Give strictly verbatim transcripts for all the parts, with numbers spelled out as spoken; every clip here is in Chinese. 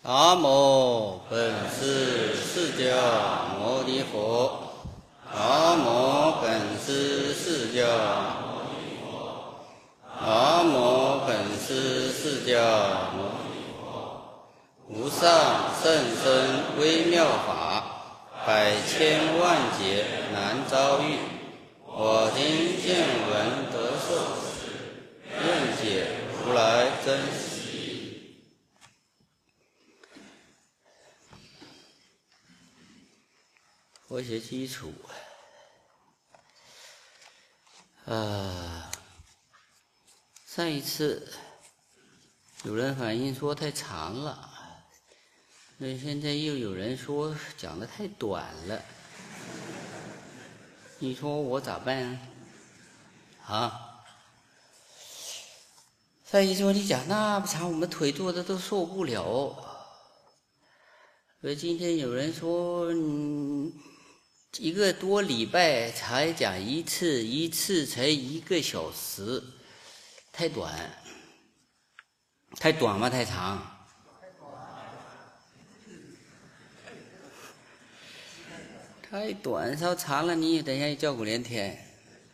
南无本师释迦牟尼佛。南无本师释迦牟尼佛。南无本师释迦牟尼佛。无上甚深微妙法，百千万劫难遭遇。我今见闻得受持，愿解如来真实。佛学基础，呃，上一次有人反映说太长了，那现在又有人说讲得太短了，你说我咋办啊？上一次说你讲那么长，我们腿坐的都受不了。所以今天有人说，嗯。一个多礼拜才讲一次，一次才一个小时，太短，太短吗？太长？太短，稍长了你也等一下叫苦连天。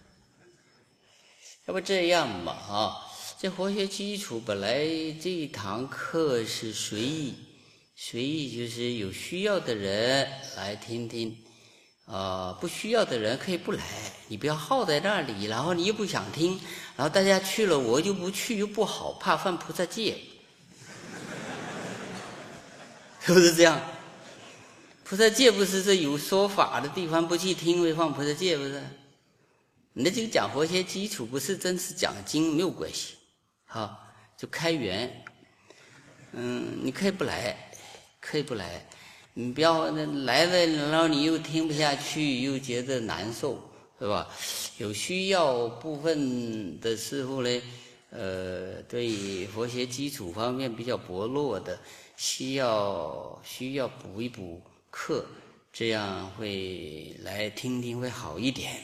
要不这样吧，啊，这佛学基础本来这一堂课是随意，随意就是有需要的人来听听。呃，不需要的人可以不来，你不要耗在那里，然后你又不想听，然后大家去了我就不去又不好，怕犯菩萨戒，是不是这样？菩萨戒不是这有说法的地方不去听会犯菩萨戒，不是？你的这个讲佛学基础不是真是讲经，没有关系，好，就开源。嗯，你可以不来，可以不来。你不要来了，然后你又听不下去，又觉得难受，是吧？有需要部分的师父呢，呃，对佛学基础方面比较薄弱的，需要需要补一补课，这样会来听听会好一点。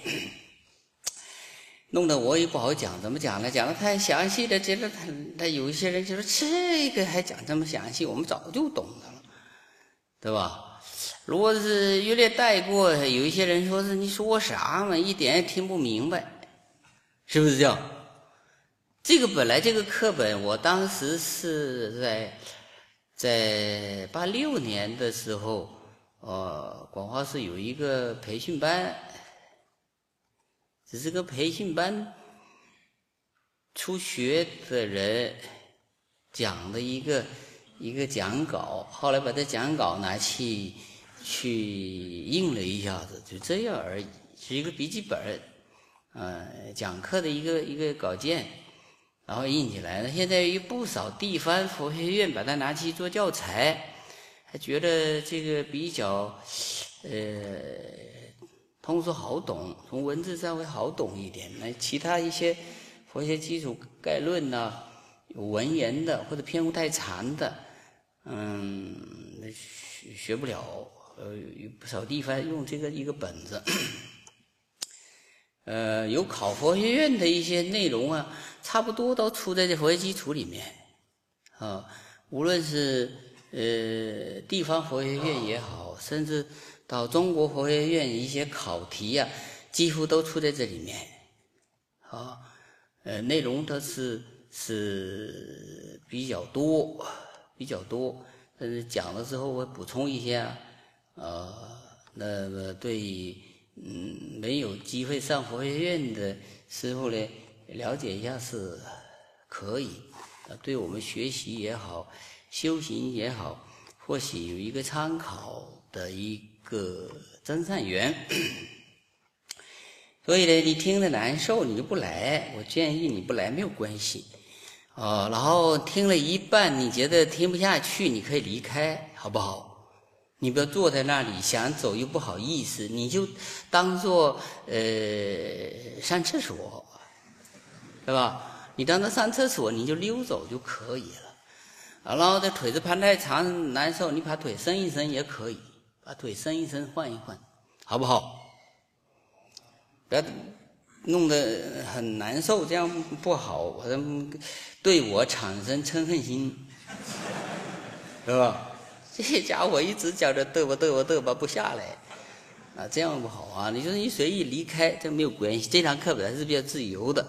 弄得我也不好讲，怎么讲呢？讲得太详细了，觉得他他有一些人就说这个还讲这么详细，我们早就懂了。对吧？如果是略略带过，有一些人说是你说啥嘛，一点也听不明白，是不是这样？这个本来这个课本，我当时是在在八六年的时候，呃，广化市有一个培训班，只是个培训班初学的人讲的一个。一个讲稿，后来把这讲稿拿去去印了一下子，就这样而已，是一个笔记本，呃，讲课的一个一个稿件，然后印起来了。现在有不少地方佛学院把它拿去做教材，还觉得这个比较呃通俗好懂，从文字上会好懂一点。那其他一些佛学基础概论呐、啊，有文言的或者篇幅太长的。嗯，学学不了，呃，有不少地方用这个一个本子，呃，有考佛学院的一些内容啊，差不多都出在这佛学基础里面，啊，无论是呃地方佛学院也好，甚至到中国佛学院一些考题啊，几乎都出在这里面，啊，呃，内容都是是比较多。比较多，但是讲的时候我补充一下，呃，那么对嗯没有机会上佛学院的师父呢，了解一下是可以，呃，对我们学习也好，修行也好，或许有一个参考的一个增上缘。所以呢，你听得难受，你就不来。我建议你不来没有关系。哦，然后听了一半，你觉得听不下去，你可以离开，好不好？你不要坐在那里想走又不好意思，你就当做呃上厕所，对吧？你当做上厕所，你就溜走就可以了。然后这腿子盘太长难受，你把腿伸一伸也可以，把腿伸一伸换一换，好不好？不要弄得很难受，这样不好，对我产生嗔恨心，是吧？ 这些家伙一直讲着嘚吧嘚吧嘚吧不下来，啊，这样不好啊！你说你随意离开，这没有关系。这堂课本来是比较自由的。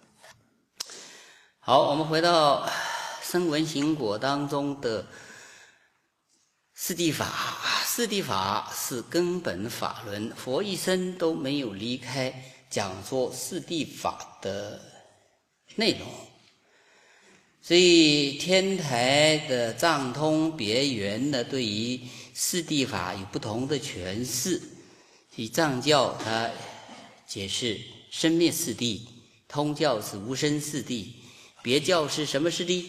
好，我们回到声闻行果当中的四谛法。四谛法是根本法轮，佛一生都没有离开讲说四谛法的内容。所以天台的藏通别圆呢，对于四谛法有不同的诠释。以藏教它解释生灭四谛，通教是无生四谛，别教是什么四谛？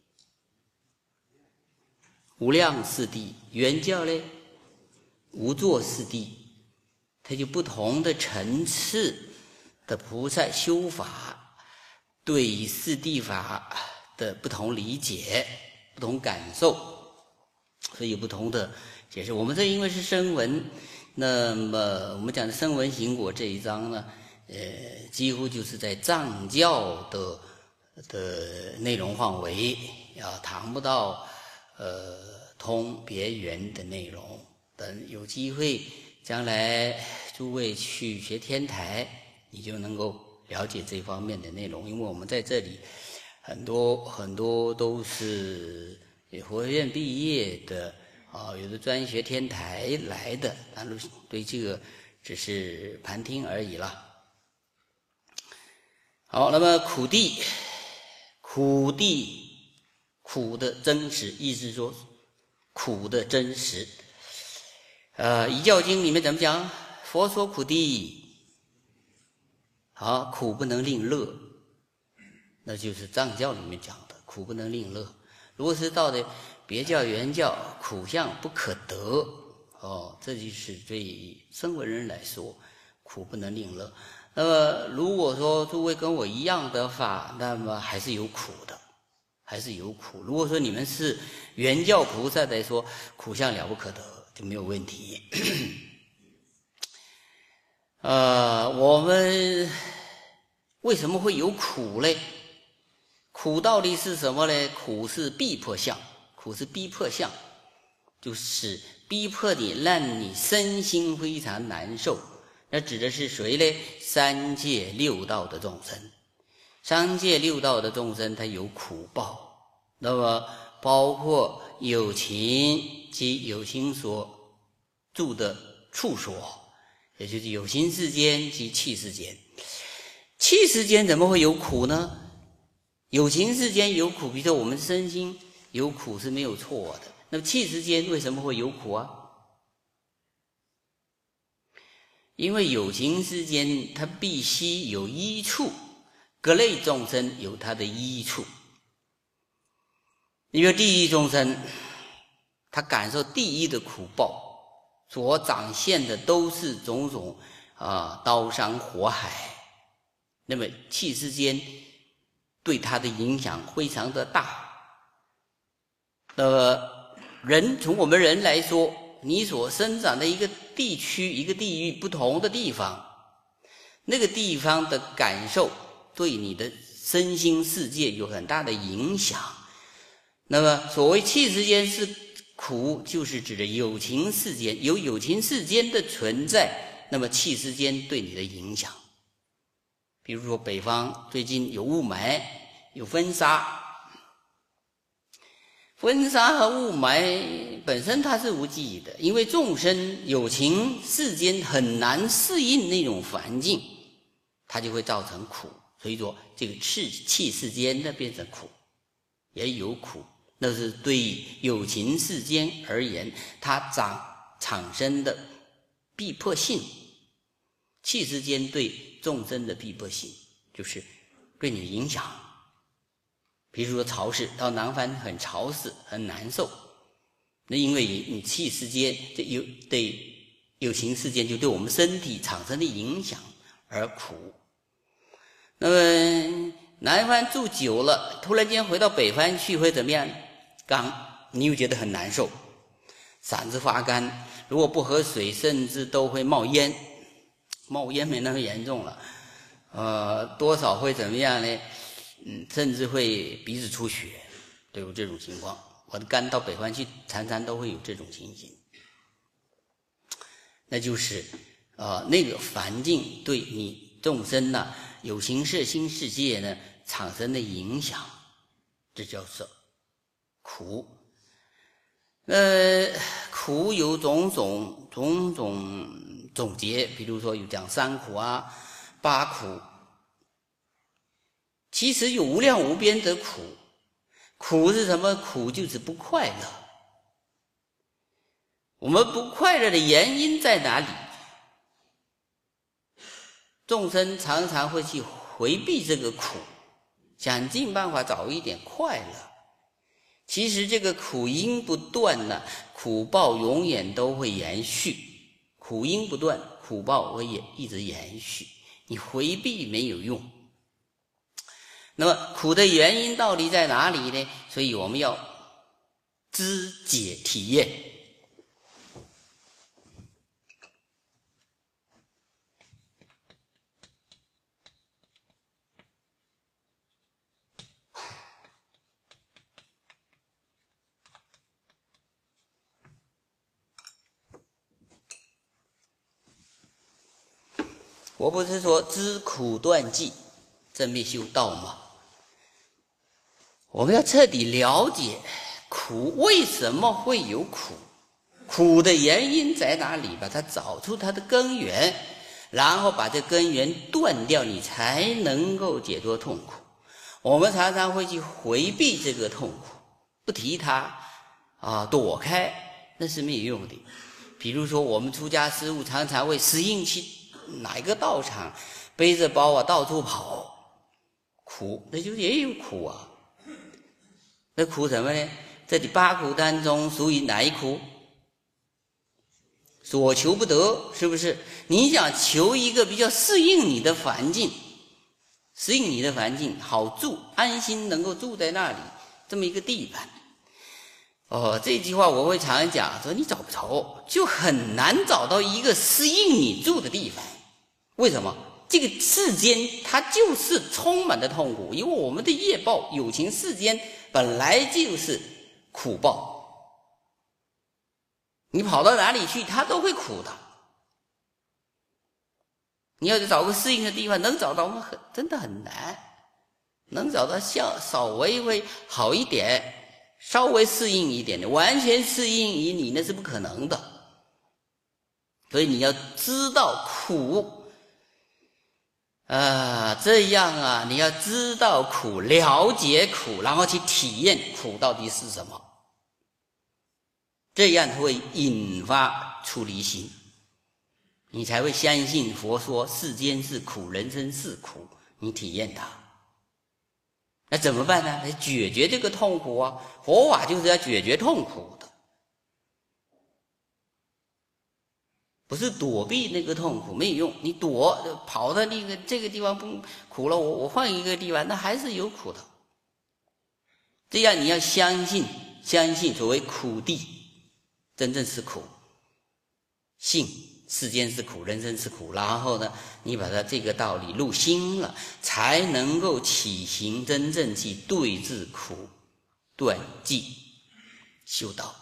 无量四谛。圆教呢，无作四谛。它就不同的层次的菩萨修法，对于四谛法的不同理解、不同感受，所以有不同的解释。我们这因为是声闻，那么我们讲的声闻行果这一章呢，呃，几乎就是在藏教的的内容范围，啊，谈不到呃通别圆的内容。等有机会将来诸位去学天台，你就能够了解这方面的内容。因为我们在这里很多很多都是佛学院毕业的啊，有的专学天台来的，但是对这个只是盘听而已了。好，那么苦谛，苦谛，苦的真实，意思说苦的真实。呃，《遗教经》里面怎么讲？佛说苦谛，好，苦不能令乐，那就是藏教里面讲的苦不能令乐。如果是到的别教原教，苦相不可得，哦，这就是对声闻人来说，苦不能令乐。那么如果说诸位跟我一样的法，那么还是有苦的，还是有苦。如果说你们是原教菩萨来说，苦相了不可得，就没有问题。呃，我们为什么会有苦嘞？苦到底是什么呢？苦是逼迫相，苦是逼迫相，就是逼迫你，让你身心非常难受。那指的是谁呢？三界六道的众生。三界六道的众生，他有苦报。那么包括有情及有情所住的处所，也就是有情世间及气世间。气世间怎么会有苦呢？有情世间有苦，比如说我们身心有苦是没有错的。那么气世间为什么会有苦啊？因为有情世间它必须有依处，各类众生有它的依处。因为地狱众生他感受地狱的苦报，所展现的都是种种啊刀山火海。那么气世间对他的影响非常的大。那么人从我们人来说，你所生长的一个地区、一个地域不同的地方，那个地方的感受对你的身心世界有很大的影响。那么所谓气世间是苦，就是指的有情世间，有有情世间的存在，那么气世间对你的影响。比如说北方最近有雾霾，有风沙。风沙和雾霾本身它是无记忆的，因为众生有情世间很难适应那种环境，它就会造成苦。所以说这个气气世间的变成苦，也有苦，那是对有情世间而言，它长产生的逼迫性。气世间对众生的逼迫性，就是对你的影响。比如说潮湿，到南方很潮湿很难受，那因为你气世间这有对有情世间就对我们身体产生的影响而苦。那么南方住久了，突然间回到北方去会怎么样？干，你又觉得很难受，嗓子发干，如果不喝水甚至都会冒烟。冒烟没那么严重了，呃，多少会怎么样呢？嗯，甚至会鼻子出血，都有这种情况。 我的肝到北方去，常常都会有这种情形。那就是呃那个环境对你众生呢、啊、有形色心世界呢产生的影响，这叫做苦。呃，苦有种种种种总结，比如说有讲三苦啊、八苦，其实有无量无边的苦。苦是什么？苦就是不快乐。我们不快乐的原因在哪里？众生常常会去回避这个苦，想尽办法找一点快乐。其实这个苦因不断呢，苦报永远都会延续。苦因不断，苦报会也一直延续。你回避没有用。那么苦的原因到底在哪里呢？所以我们要知解体验。我不是说知苦断际正灭修道吗？我们要彻底了解苦为什么会有苦，苦的原因在哪里，把它找出它的根源，然后把这根源断掉，你才能够解脱痛苦。我们常常会去回避这个痛苦，不提它啊，躲开，那是没有用的。比如说我们出家师父常常会适应去哪一个道场，背着包啊到处跑，苦，那就也有苦啊。那苦什么呢？这里八苦当中属于哪一苦？所求不得，是不是？你想求一个比较适应你的环境，适应你的环境好住，安心能够住在那里，这么一个地方。哦，这句话我会常常讲，说你找不着，就很难找到一个适应你住的地方。为什么？这个世间它就是充满了痛苦，因为我们的业报有情世间本来就是苦报，你跑到哪里去它都会苦的。你要找个适应的地方，能找到吗？很真的很难，能找到像稍微会好一点，稍微适应一点的，完全适应于你那是不可能的。所以你要知道苦啊，这样啊，你要知道苦，了解苦，然后去体验苦到底是什么，这样会引发出离心，你才会相信佛说世间是苦，人生是苦，你体验它。那怎么办呢？来解决这个痛苦啊！佛法就是要解决痛苦的，不是躲避那个痛苦，没有用。你躲跑到那个这个地方不苦了，我我换一个地方，那还是有苦的。这样你要相信，相信所谓苦地真正是苦，信世间是苦，人生是苦，然后呢，你把它这个道理入心了，才能够起行真正去对治苦，断际修道，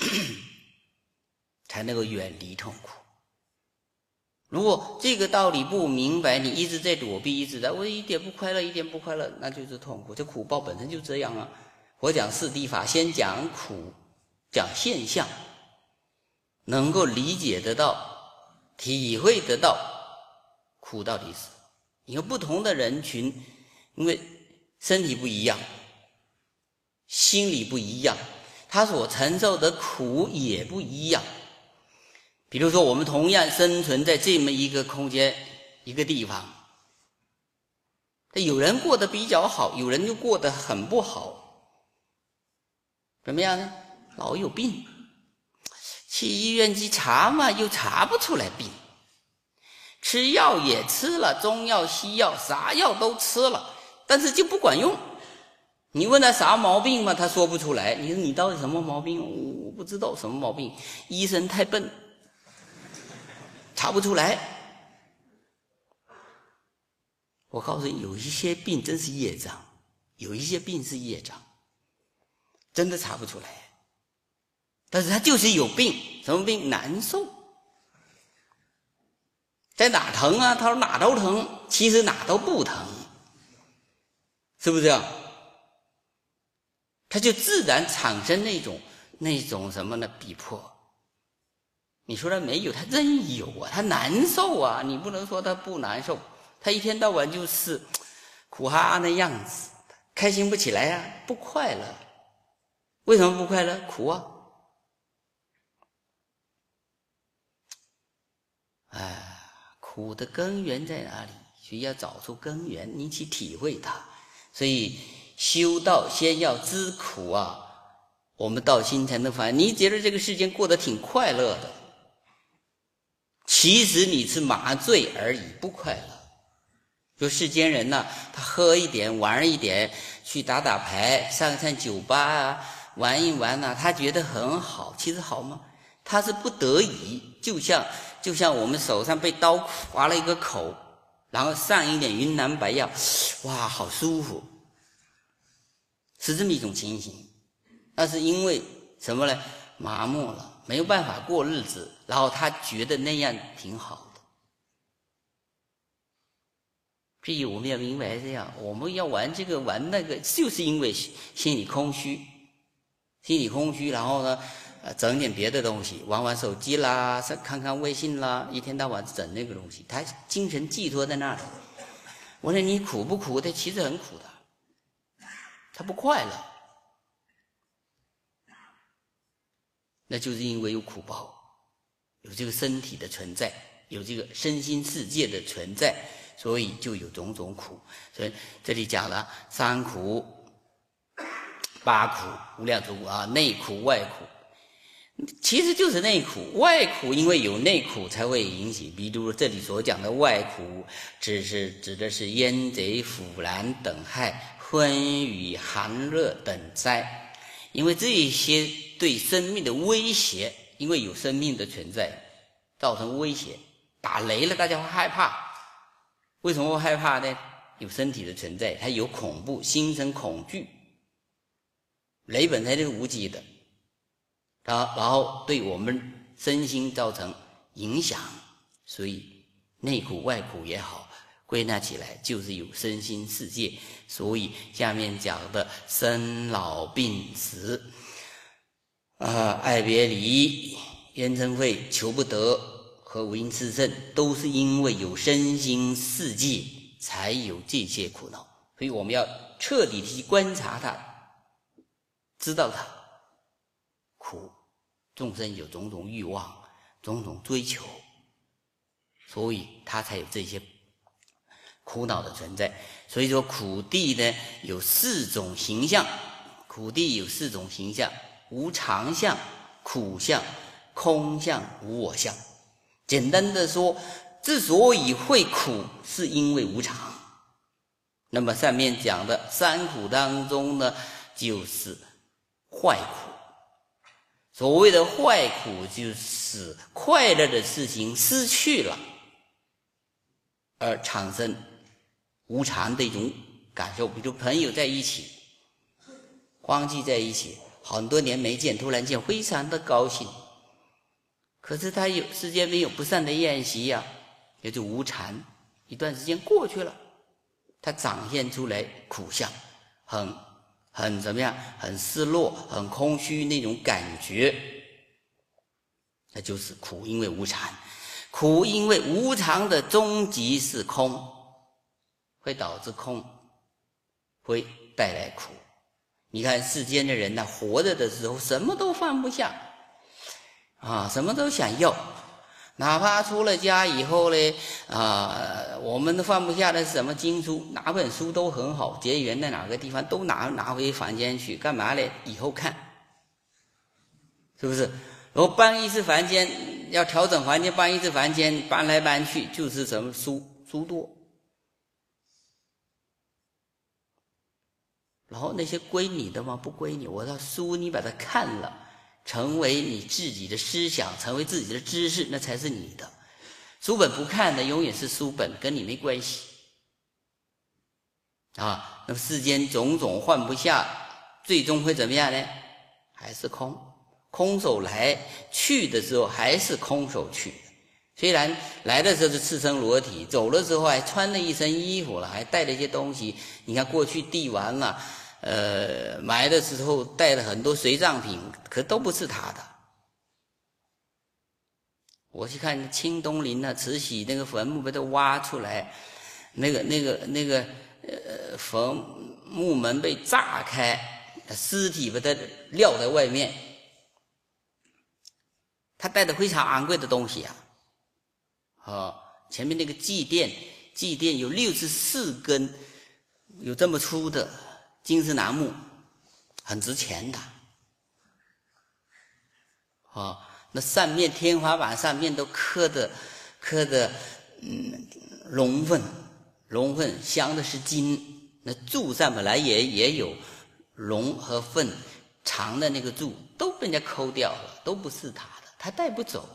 才能够远离痛苦。如果这个道理不明白，你一直在躲避，一直在我一点不快乐，一点不快乐，那就是痛苦。这苦报本身就这样啊。我讲四谛法，先讲苦，讲现象，能够理解得到，体会得到苦到底是。因为不同的人群，因为身体不一样，心理不一样，他所承受的苦也不一样。比如说我们同样生存在这么一个空间一个地方，有人过得比较好，有人就过得很不好，怎么样呢？老有病，去医院去查嘛，又查不出来病，吃药也吃了，中药西药啥药都吃了，但是就不管用。你问他啥毛病嘛，他说不出来。你说你到底什么毛病？我不知道什么毛病，医生太笨，查不出来。我告诉你，有一些病真是业障，有一些病是业障， 真的查不出来。但是他就是有病，什么病？难受。在哪疼啊？他说哪都疼，其实哪都不疼，是不是这样？他就自然产生那种那种什么呢？逼迫。你说他没有，他真有啊，他难受啊，你不能说他不难受，他一天到晚就是苦哈哈的样子，开心不起来啊，不快乐。为什么不快乐？苦啊。哎，苦的根源在哪里？需要找出根源，你去体会它。所以修道先要知苦啊，我们道心才能发现。你觉得这个世间过得挺快乐的，其实你是麻醉而已，不快乐。就世间人呢、啊，他喝一点玩一点，去打打牌，上上酒吧啊，玩一玩啊，他觉得很好。其实好吗？他是不得已，就像就像我们手上被刀划了一个口，然后上一点云南白药，哇，好舒服，是这么一种情形。那是因为什么呢？麻木了，没有办法过日子，然后他觉得那样挺好的。所以我们要明白这样，我们要玩这个玩那个，就是因为心理空虚，心理空虚，然后呢呃，整点别的东西，玩玩手机啦，看看微信啦，一天到晚整那个东西，他精神寄托在那里。我说你苦不苦？他其实很苦的，他不快乐，那就是因为有苦报，有这个身体的存在，有这个身心世界的存在，所以就有种种苦。所以这里讲了三苦、八苦、无量诸苦啊，内苦、外苦。其实就是内苦，外苦因为有内苦才会引起，比如这里所讲的外苦，只是指的是烟贼、腐烂等害，昏雨、寒热等灾。因为这些对生命的威胁，因为有生命的存在，造成威胁。打雷了，大家会害怕，为什么会害怕呢？有身体的存在，它有恐怖，心生恐惧。雷本来就是无稽的。然后对我们身心造成影响，所以内苦外苦也好，归纳起来就是有身心世界。所以下面讲的生老病死啊、爱别离、冤憎会、求不得和五阴炽盛，都是因为有身心世界才有这些苦恼。所以我们要彻底去观察它，知道它苦。众生有种种欲望，种种追求，所以他才有这些苦恼的存在。所以说苦地呢有四种形象，苦地有四种形象：无常相、苦相、空相、无我相。简单的说，之所以会苦，是因为无常。那么上面讲的三苦当中呢，就是坏苦。所谓的坏苦，就是快乐的事情失去了，而产生无常的一种感受。比如朋友在一起，欢聚在一起，很多年没见，突然间非常的高兴。可是他有时间没有不善的宴席呀、啊，也就无常。一段时间过去了，他展现出来苦相，很很怎么样？很失落，很空虚那种感觉，那就是苦，因为无常。苦因为无常的终极是空，会导致空，会带来苦。你看世间的人呢、啊，活着的时候什么都放不下啊，什么都想要。哪怕出了家以后呢，啊，我们都放不下的是什么经书，哪本书都很好，结缘在哪个地方都拿拿回房间去，干嘛呢？以后看，是不是？然后搬一次房间，要调整房间，搬一次房间，搬来搬去就是什么书书多，然后那些归你的吗？不归你，我说书你把它看了。成为你自己的思想，成为自己的知识，那才是你的。书本不看的永远是书本，跟你没关系啊。那么世间种种放不下，最终会怎么样呢？ 还是空，空手来，去的时候还是空手去。虽然来的时候是赤身裸体，走的时候还穿了一身衣服了，还带了一些东西。你看过去帝王啊，呃，埋的时候带了很多随葬品，可都不是他的。我去看清东陵啊，慈禧那个坟墓被他挖出来，那个那个那个呃坟墓门被炸开，尸体被他撂在外面。他带的非常昂贵的东西啊，哦，前面那个祭奠，祭奠有六十四根，有这么粗的金丝楠木，很值钱的，哦。那上面天花板上面都刻的刻的嗯龙粪，龙粪镶的是金，那柱上本来也也有龙和粪长的那个柱，都被人家抠掉了，都不是他的，他带不走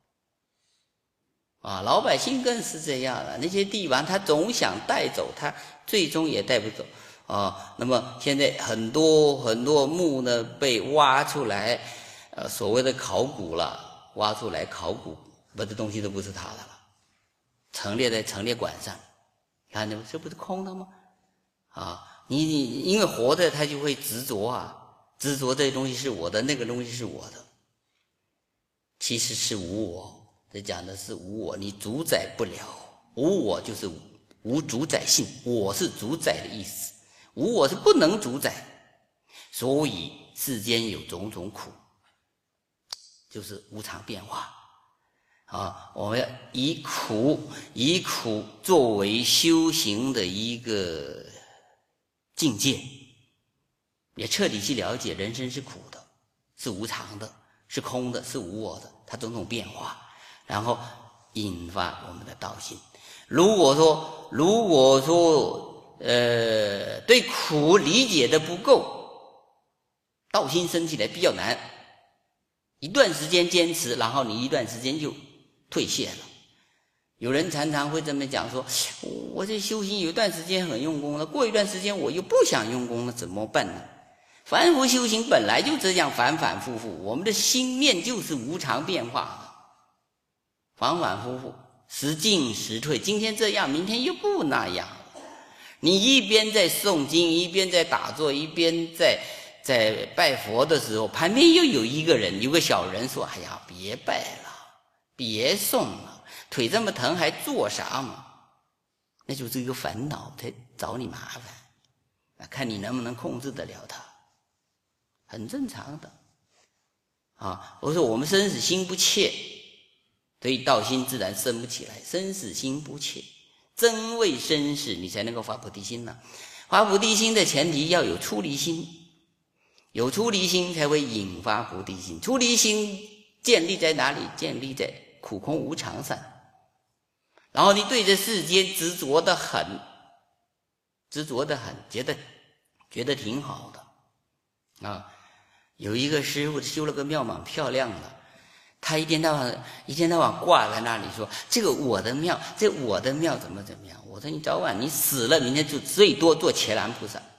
啊！啊，老百姓更是这样了，那些帝王他总想带走，他最终也带不走啊。那么现在很多很多墓呢被挖出来。呃，所谓的考古了，挖出来考古，把这东西都不是他的了，陈列在陈列馆上，看见这不是空的吗？啊，你你因为活的他就会执着啊，执着这东西是我的，那个东西是我的，其实是无我。这讲的是无我，你主宰不了，无我就是无无主宰性，我是主宰的意思，无我是不能主宰，所以世间有种种苦。就是无常变化啊！我们要以苦以苦作为修行的一个境界，也彻底去了解人生是苦的，是无常的，是空的，是无我的，它种种变化，然后引发我们的道心。如果说如果说呃对苦理解的不够，道心升起来比较难。一段时间坚持，然后你一段时间就退卸了。有人常常会这么讲说，我这修行有一段时间很用功了，过一段时间我又不想用功了，怎么办呢？凡夫修行本来就这样反反复复，我们的心念就是无常变化的，反反复复，时进时退，今天这样，明天又不那样。你一边在诵经，一边在打坐，一边在在拜佛的时候，旁边又有一个人，有个小人说：“哎呀，别拜了，别诵了，腿这么疼还做啥嘛？”那就是一个烦恼，他找你麻烦，看你能不能控制得了他，很正常的。啊，我说我们生死心不切，所以道心自然生不起来。生死心不切，真为生死，你才能够发菩提心呢、啊。发菩提心的前提要有出离心。有出离心才会引发菩提心，出离心建立在哪里？建立在苦空无常上。然后你对这世间执着得很，执着得很，觉得觉得挺好的啊。有一个师傅修了个庙蛮漂亮的，他一天到晚一天到晚挂在那里说：“这个我的庙，这我的庙怎么怎么样？”我说：“你早晚你死了，明天就最多做伽蓝菩萨。”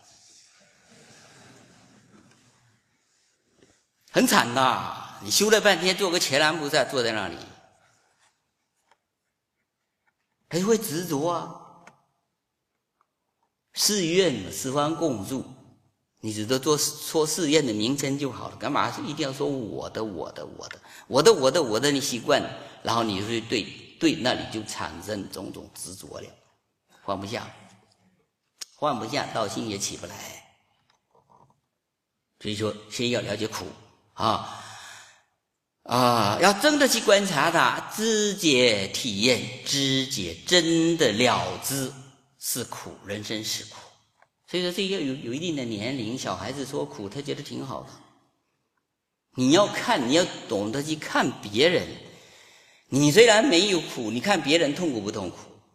很惨的，你修了半天做个伽蓝菩萨坐在那里，他就会执着啊。寺院十方共住，你只得做说寺院的名称就好了，干嘛是一定要说我的我的我的我的我的我的？你习惯了，然后你就对对那里就产生种种执着了，放不下，放不下，道心也起不来。所以说，先要了解苦。啊啊！要真的去观察它，知觉体验，知觉真的了知是苦，人生是苦。所以说，这个有有一定的年龄，小孩子说苦，他觉得挺好的。你要看，你要懂得去看别人。你虽然没有苦，你看别人痛苦不痛苦？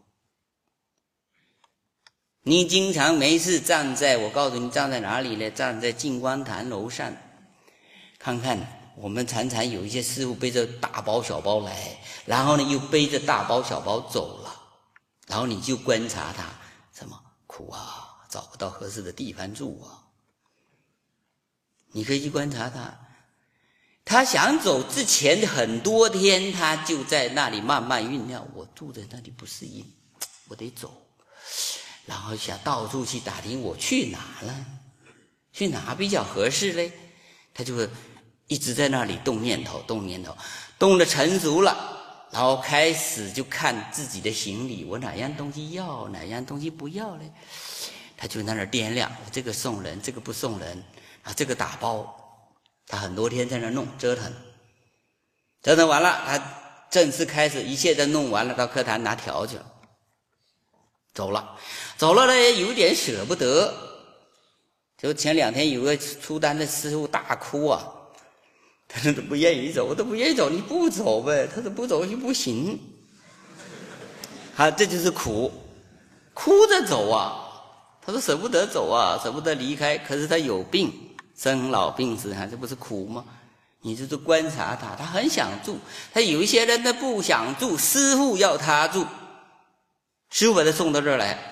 你经常没事站在，我告诉你站在哪里呢？站在净光坛楼上。看看，我们常常有一些师傅背着大包小包来，然后呢又背着大包小包走了，然后你就观察他，什么苦啊，找不到合适的地方住啊。 你可以去观察他。他想走之前的很多天，他就在那里慢慢酝酿，我住在那里不适应，我得走。然后想到处去打听我去哪了，去哪比较合适嘞？他就会一直在那里动念头，动念头，动得成熟了，然后开始就看自己的行李，我哪样东西要，哪样东西不要嘞？他就在那儿掂量，这个送人，这个不送人，啊，这个打包。他很多天在那弄折腾，折腾完了，他正式开始，一切都弄完了，到课堂拿条去了，走了，走了呢，有点舍不得。就前两天有个出单的师傅大哭啊，他说他不愿意走，他不愿意走，你不走呗，他说不走就不行。好，这就是苦，哭着走啊，他说舍不得走啊，舍不得离开，可是他有病。生老病死，这不是苦吗？你就是观察他，他很想住。他有一些人他不想住，师父要他住，师父把他送到这儿来，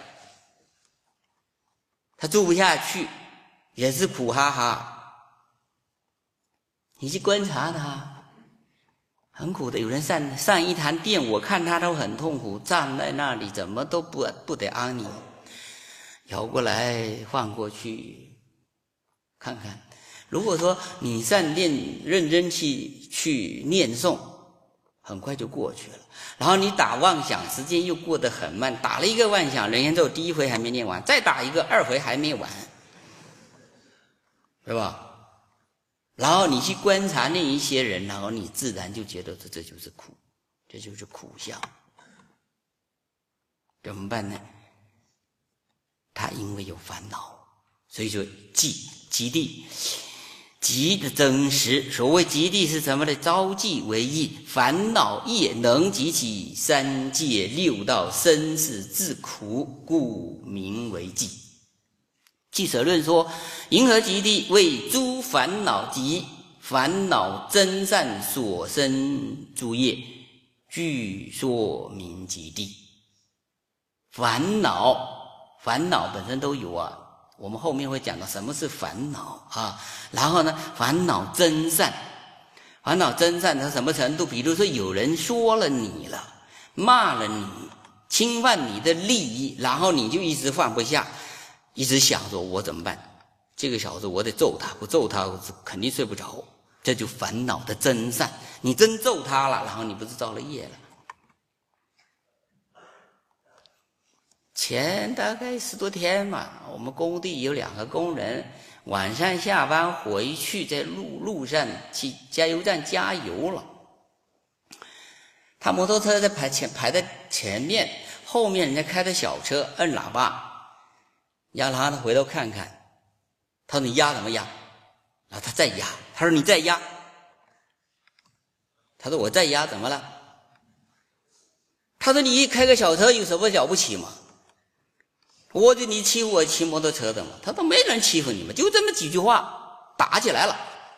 他住不下去，也是苦哈哈。你去观察他，很苦的。有人上上一堂店，我看他都很痛苦，站在那里怎么都不不得安宁，摇过来换过去。看看，如果说你上念认真去去念诵，很快就过去了。然后你打妄想，时间又过得很慢，打了一个妄想，人家咒第一回还没念完，再打一个，二回还没完，是吧？然后你去观察那一些人，然后你自然就觉得这这就是苦，这就是苦相。怎么办呢？他因为有烦恼，所以说忌极地，极的真实。所谓极地是什么呢？招忌为意，烦恼业能集起三界六道生死之苦，故名为忌。俱舍论说，银河极地为诸烦恼及烦恼真善所生诸业，具说明极地。烦恼，烦恼本身都有啊。我们后面会讲到什么是烦恼啊，然后呢，烦恼真善，烦恼真善到什么程度？比如说有人说了你了，骂了你，侵犯你的利益，然后你就一直放不下，一直想说我怎么办？这个小子我得揍他，不揍他我肯定睡不着，这就烦恼的真善。你真揍他了，然后你不是造了业了。前大概十多天嘛，我们工地有两个工人晚上下班回去，在路路上去加油站加油了。他摩托车在排前排在前面，后面人家开的小车摁喇叭，让他回头看看。他说你压怎么压？然后他再压，他说你再压。他说我再压怎么了？他说你一开个小车有什么了不起吗？我就你欺负我骑摩托车的嘛？他说没人欺负你们，就这么几句话打起来了。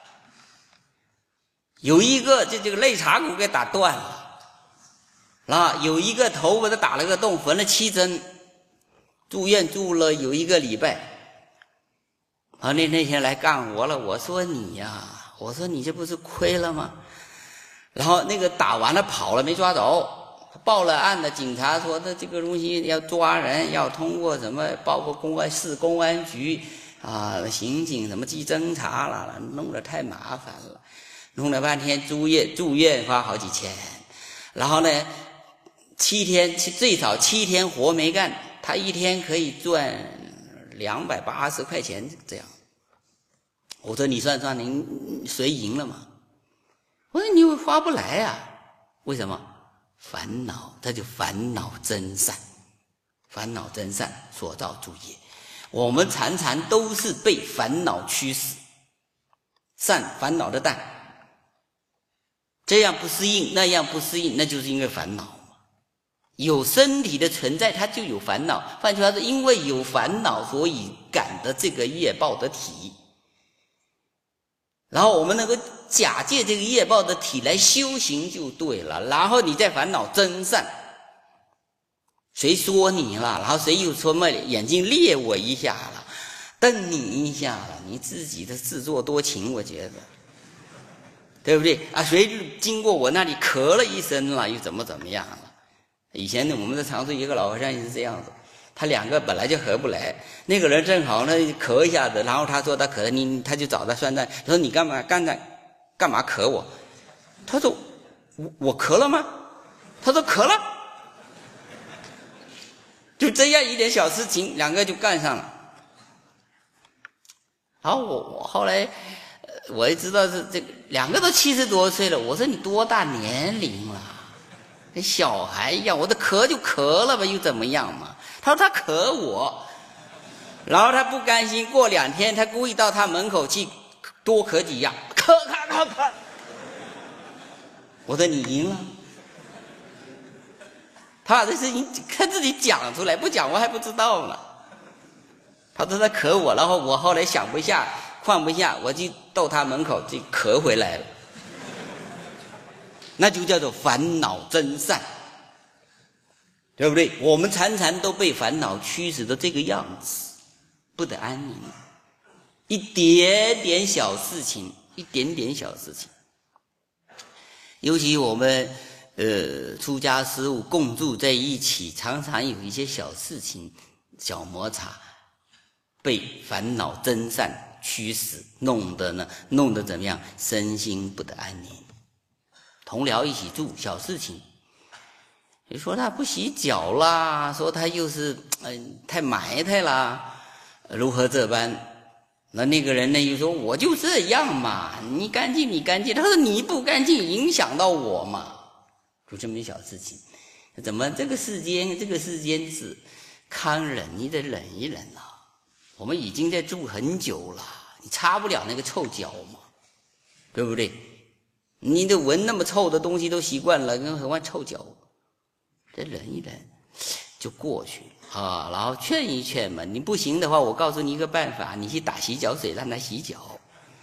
有一个这这个肋胯骨给打断了，啊，有一个头把他打了个洞，缝了七针，住院住了有一个礼拜。啊，那那天来干活了，我说你呀、啊，我说你这不是亏了吗？然后那个打完了跑了，没抓着。报了案的警察说的这个东西要抓人，要通过什么，包括公安市公安局啊、刑警什么去侦查了，弄得太麻烦了，弄了半天住院住院花好几千，然后呢七天最少七天活没干，他一天可以赚两百八十块钱这样。我说你算算您谁赢了嘛？我说你划不来啊，为什么？烦恼，这就烦恼真善，烦恼真善所造诸业。我们常常都是被烦恼驱使，善烦恼的淡，这样不适应，那样不适应，那就是因为烦恼。有身体的存在，它就有烦恼。换句话说，因为有烦恼，所以感得这个业报的体。然后我们能够假借这个业报的体来修行就对了。然后你再烦恼真善，谁说你了？然后谁又说嘛眼睛裂我一下了？ 瞪你一下了，你自己的自作多情，我觉得，对不对啊？谁经过我那里咳了一声了，又怎么怎么样了？以前呢，我们的常住一个老和尚也是这样子，他两个本来就合不来，那个人正好呢咳一下子，然后他说他咳了，你他就找他算账，他说你干嘛干在干嘛咳我？他说我我咳了吗？他说咳了，就这样一点小事情，两个就干上了。然后我我后来我也知道是这个两个都七十多岁了，我说你多大年龄了？跟小孩一样，我的咳就咳了吧，又怎么样嘛？他说他咳我，然后他不甘心，过两天他故意到他门口去多咳几样，咳咳咳咳。我说你赢了，他把这事情他自己讲出来，不讲我还不知道呢。他说他咳我，然后我后来想不下放不下，我就到他门口就咳回来了。那就叫做烦恼真善，对不对？我们常常都被烦恼驱使的这个样子，不得安宁。一点点小事情，一点点小事情，尤其我们呃出家师父共住在一起，常常有一些小事情、小摩擦，被烦恼真善驱使，弄得呢，弄得怎么样？身心不得安宁。同僚一起住，小事情，你说他不洗脚啦，说他又是嗯、呃、太埋汰啦，如何这般？那那个人呢又说我就这样嘛，你干净你干净，他说你不干净影响到我嘛，就这么一小事情。怎么这个世间这个世间是堪忍，你得忍一忍啊。我们已经在住很久了，你擦不了那个臭脚嘛，对不对？你都闻那么臭的东西都习惯了，更何况臭脚，再忍一忍就过去啊。然后劝一劝嘛，你不行的话，我告诉你一个办法，你去打洗脚水让他洗脚，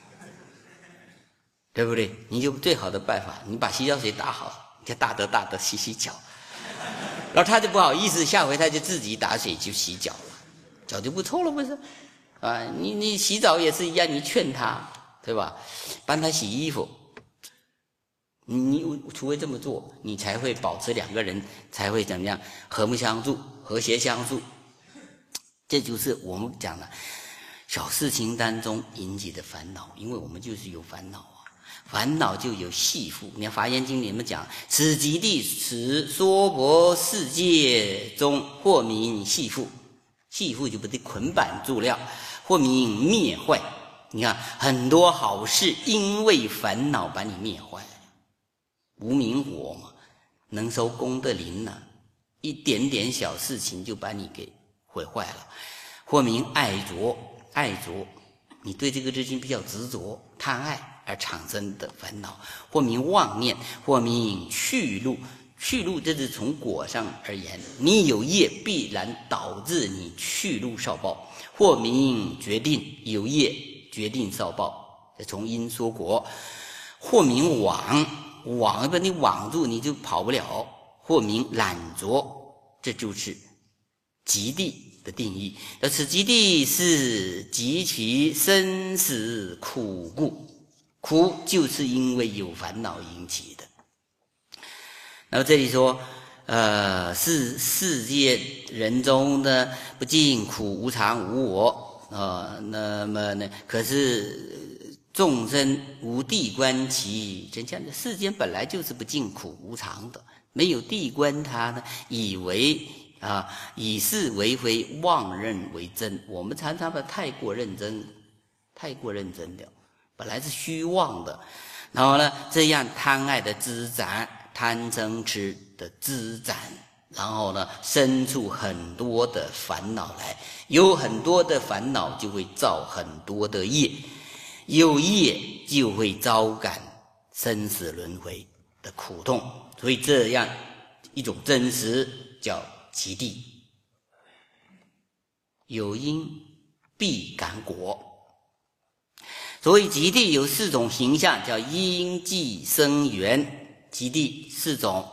对不对？你就最好的办法，你把洗脚水打好，你就大得大得洗洗脚，然后他就不好意思，下回他就自己打水去洗脚了，脚就不臭了，不是？啊，你你洗澡也是一样，你劝他，对吧？帮他洗衣服。你除非这么做，你才会保持两个人才会怎么样和睦相处、和谐相处。这就是我们讲的小事情当中引起的烦恼，因为我们就是有烦恼啊，烦恼就有系缚。你看《华严经》里面讲，此即地此娑婆世界中，或名系缚，系缚就不得捆绑住了，或名灭坏。你看很多好事，因为烦恼把你灭坏。无明火嘛，能收功德林呢，一点点小事情就把你给毁坏了。或名爱着，爱着，你对这个事情比较执着、贪爱而产生的烦恼。或名妄念，或名去路，去路这是从果上而言，你有业必然导致你去路受报。或名决定，有业决定受报，从因说果。或名网，网把你网住，你就跑不了。或名懒着，这就是极地的定义。而此极地是极其生死苦故，苦就是因为有烦恼引起的。那么这里说呃，世世界人中呢，不尽苦无常无我啊、呃，那么呢，可是众生无地观其真相，世间本来就是不尽苦无常的，没有地观它呢，以为啊，以是为非，妄认为真。我们常常把太过认真，太过认真了，本来是虚妄的，然后呢，这样贪爱的滋长，贪嗔痴的滋长，然后呢，生出很多的烦恼来，有很多的烦恼就会造很多的业，有业就会招感生死轮回的苦痛，所以这样一种真实叫极地。有因必感果，所以极地有四种形象，叫因际生缘。极地四种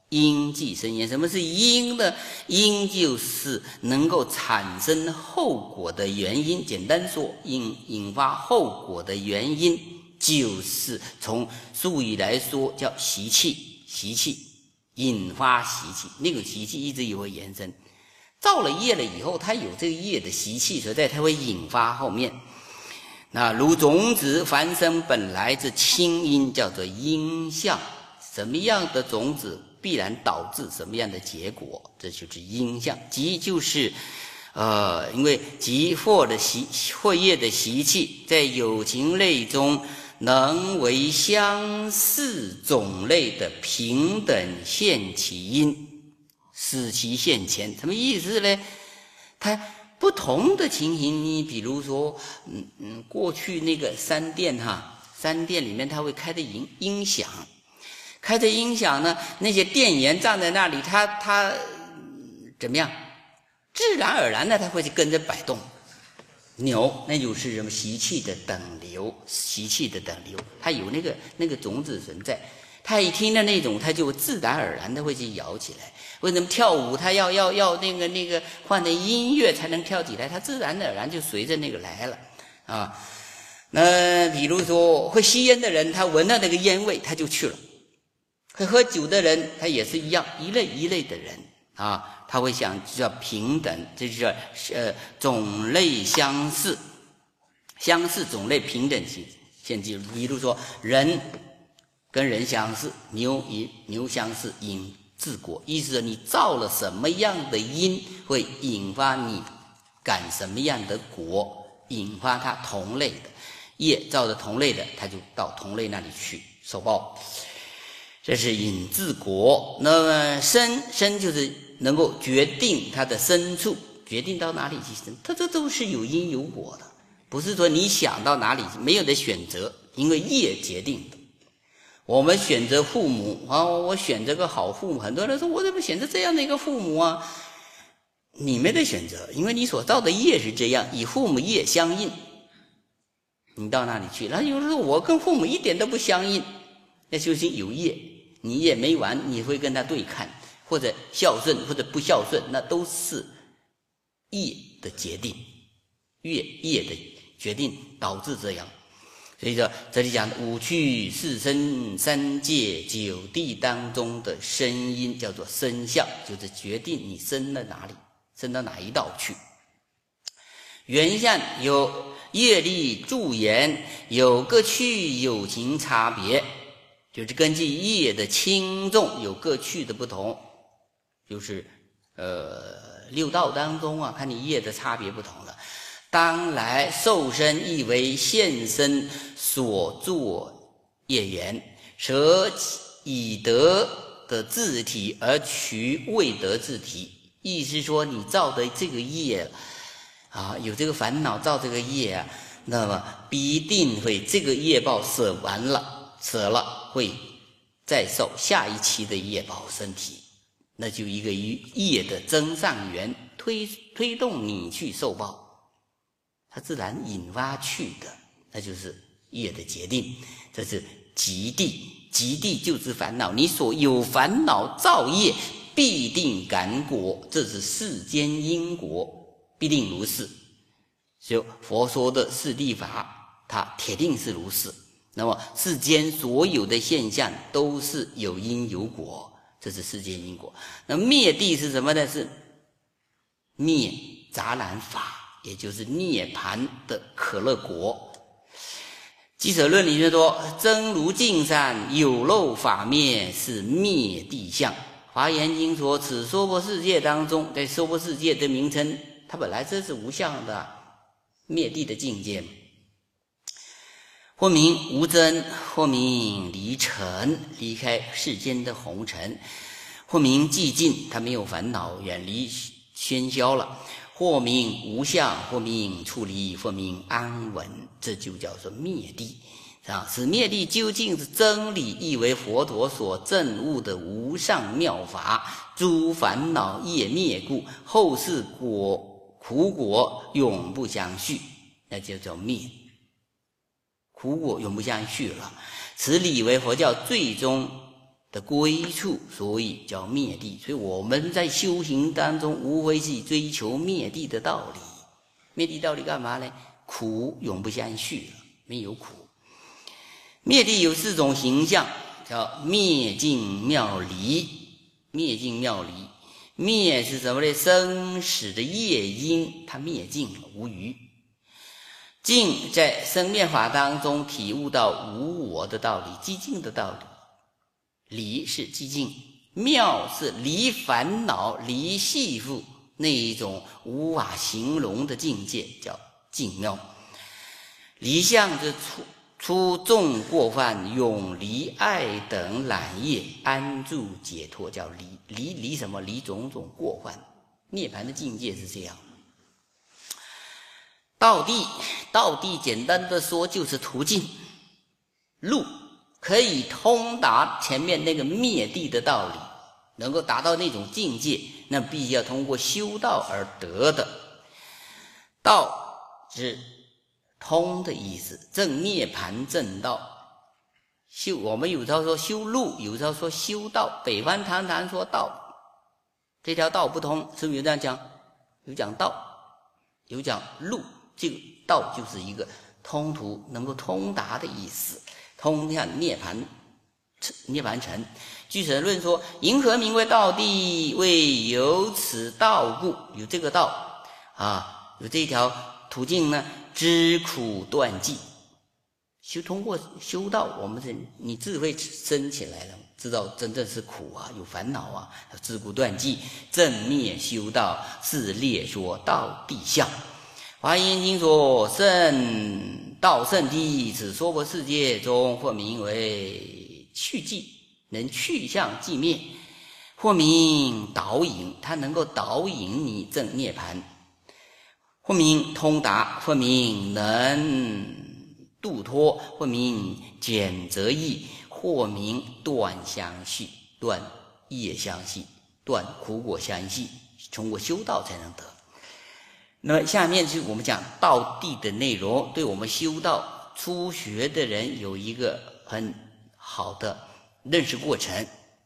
因即生缘。什么是因呢？因就是能够产生后果的原因。简单说，因引发后果的原因，就是从术语来说叫习气，习气引发习气，那个习气一直也会延伸。造了业了以后，它有这个业的习气所在，它会引发后面。那如种子凡生本来之清因，叫做因相。什么样的种子必然导致什么样的结果，这就是因相。即就是呃，因为即惑的习惑业的习气，在有情类中能为相似种类的平等现起因，使其现前。什么意思呢？它不同的情形，你比如说，嗯嗯，过去那个三殿哈，三殿里面它会开的音音响。开着音响呢，那些店员站在那里，他他怎么样？自然而然的他会去跟着摆动扭，那就是什么习气的等流，习气的等流，他有那个那个种子存在。他一听到那种，他就自然而然的会去摇起来。为什么跳舞他要要要那个那个换的音乐才能跳起来？他自然而然就随着那个来了啊。那比如说会吸烟的人，他闻到那个烟味，他就去了。会喝酒的人，他也是一样，一类一类的人啊，他会想叫平等，这就叫呃种类相似，相似种类平等性现记。比如说人跟人相似，牛与牛相似，因自果。意思是你造了什么样的因，会引发你感什么样的果，引发它同类的业，造的同类的，他就到同类那里去受报。这是引自果。那么生生就是能够决定它的深处，决定到哪里去生，它这都是有因有果的，不是说你想到哪里没有的选择，因为业决定的。我们选择父母啊，我选择个好父母，很多人说我怎么选择这样的一个父母啊？你没得选择，因为你所造的业是这样，与父母业相应，你到那里去。然后有人说我跟父母一点都不相应，那就是有业，你业没完，你会跟他对看，或者孝顺或者不孝顺，那都是业的决定，业业的决定导致这样。所以说这里讲五趣四身三界九地当中的声音叫做声相，就是决定你生到哪里，生到哪一道去。原相有业力助缘，有各趣有情差别，就是根据业的轻重有各趣的不同，就是呃六道当中啊，看你业的差别不同了。当来受身亦为现身所作业缘，舍以得的自体而取未得自体。意思说你造的这个业啊，有这个烦恼造这个业啊，那么必定会这个业报舍完了，舍了会再受下一期的业报身体，那就一个业的增上缘推推动你去受报。它自然引发去的，那就是业的决定。这是极地，极地就是烦恼，你所有烦恼造业必定感果，这是世间因果，必定如是。所以佛说的四谛法，它铁定是如是。那么世间所有的现象都是有因有果，这是世间因果。那灭地是什么呢？是灭杂染法，也就是涅槃的可乐果。基础论里面说，真如净善有漏法灭，是灭地相。华严经说，此娑婆世界当中，在娑婆世界的名称，它本来这是无相的灭地的境界，或名无真，或名离尘，离开世间的红尘；或名寂静，它没有烦恼，远离喧嚣了；或名无相，或名处离，或名安稳，这就叫做灭地啊！此灭地究竟是真理，亦为佛陀所证悟的无上妙法。诸烦恼业灭故，后世果苦果永不相续，那就叫灭。苦果永不相续了。此理为佛教最终的归处，所以叫灭地。所以我们在修行当中，无非是追求灭地的道理。灭地道理干嘛呢？苦永不相续了，没有苦。灭地有四种形象，叫灭尽妙离。灭尽妙离，灭是什么呢？生死的业因，它灭尽了，无余。尽在生灭法当中体悟到无我的道理，寂静的道理。离是寂静，妙是离烦恼、离系缚那一种无法形容的境界，叫静妙。离相之出出众过犯，永离爱等染业，安住解脱，叫离。离离什么？离种种过犯。涅槃的境界是这样。道地，道地简单的说就是途径，路可以通达前面那个灭地的道理，能够达到那种境界，那必须要通过修道而得的。道是通的意思，正涅槃正道。修，我们有时候说修路，有时候说修道，北方常常说道，这条道不通，是不是有这样讲？有讲道，有讲路，这个道就是一个通途，能够通达的意思，通向涅槃涅槃城。据神论说，银河名为道地，为有此道故，有这个道啊，有这条途径呢，知苦断际。修通过修道，我们是你智慧升起来了，知道真正是苦啊，有烦恼啊，知苦断际，正灭修道，是列说道地相。华严经说，圣道圣地，此娑婆世界中，或名为去寂，能去向寂灭，或名导引，它能够导引你正涅槃，或名通达，或名能度脱，或名减则易，或名断相续，断业相续，断苦果相续，通过修道才能得。那么下面是我们讲道地的内容，对我们修道初学的人有一个很好的认识过程。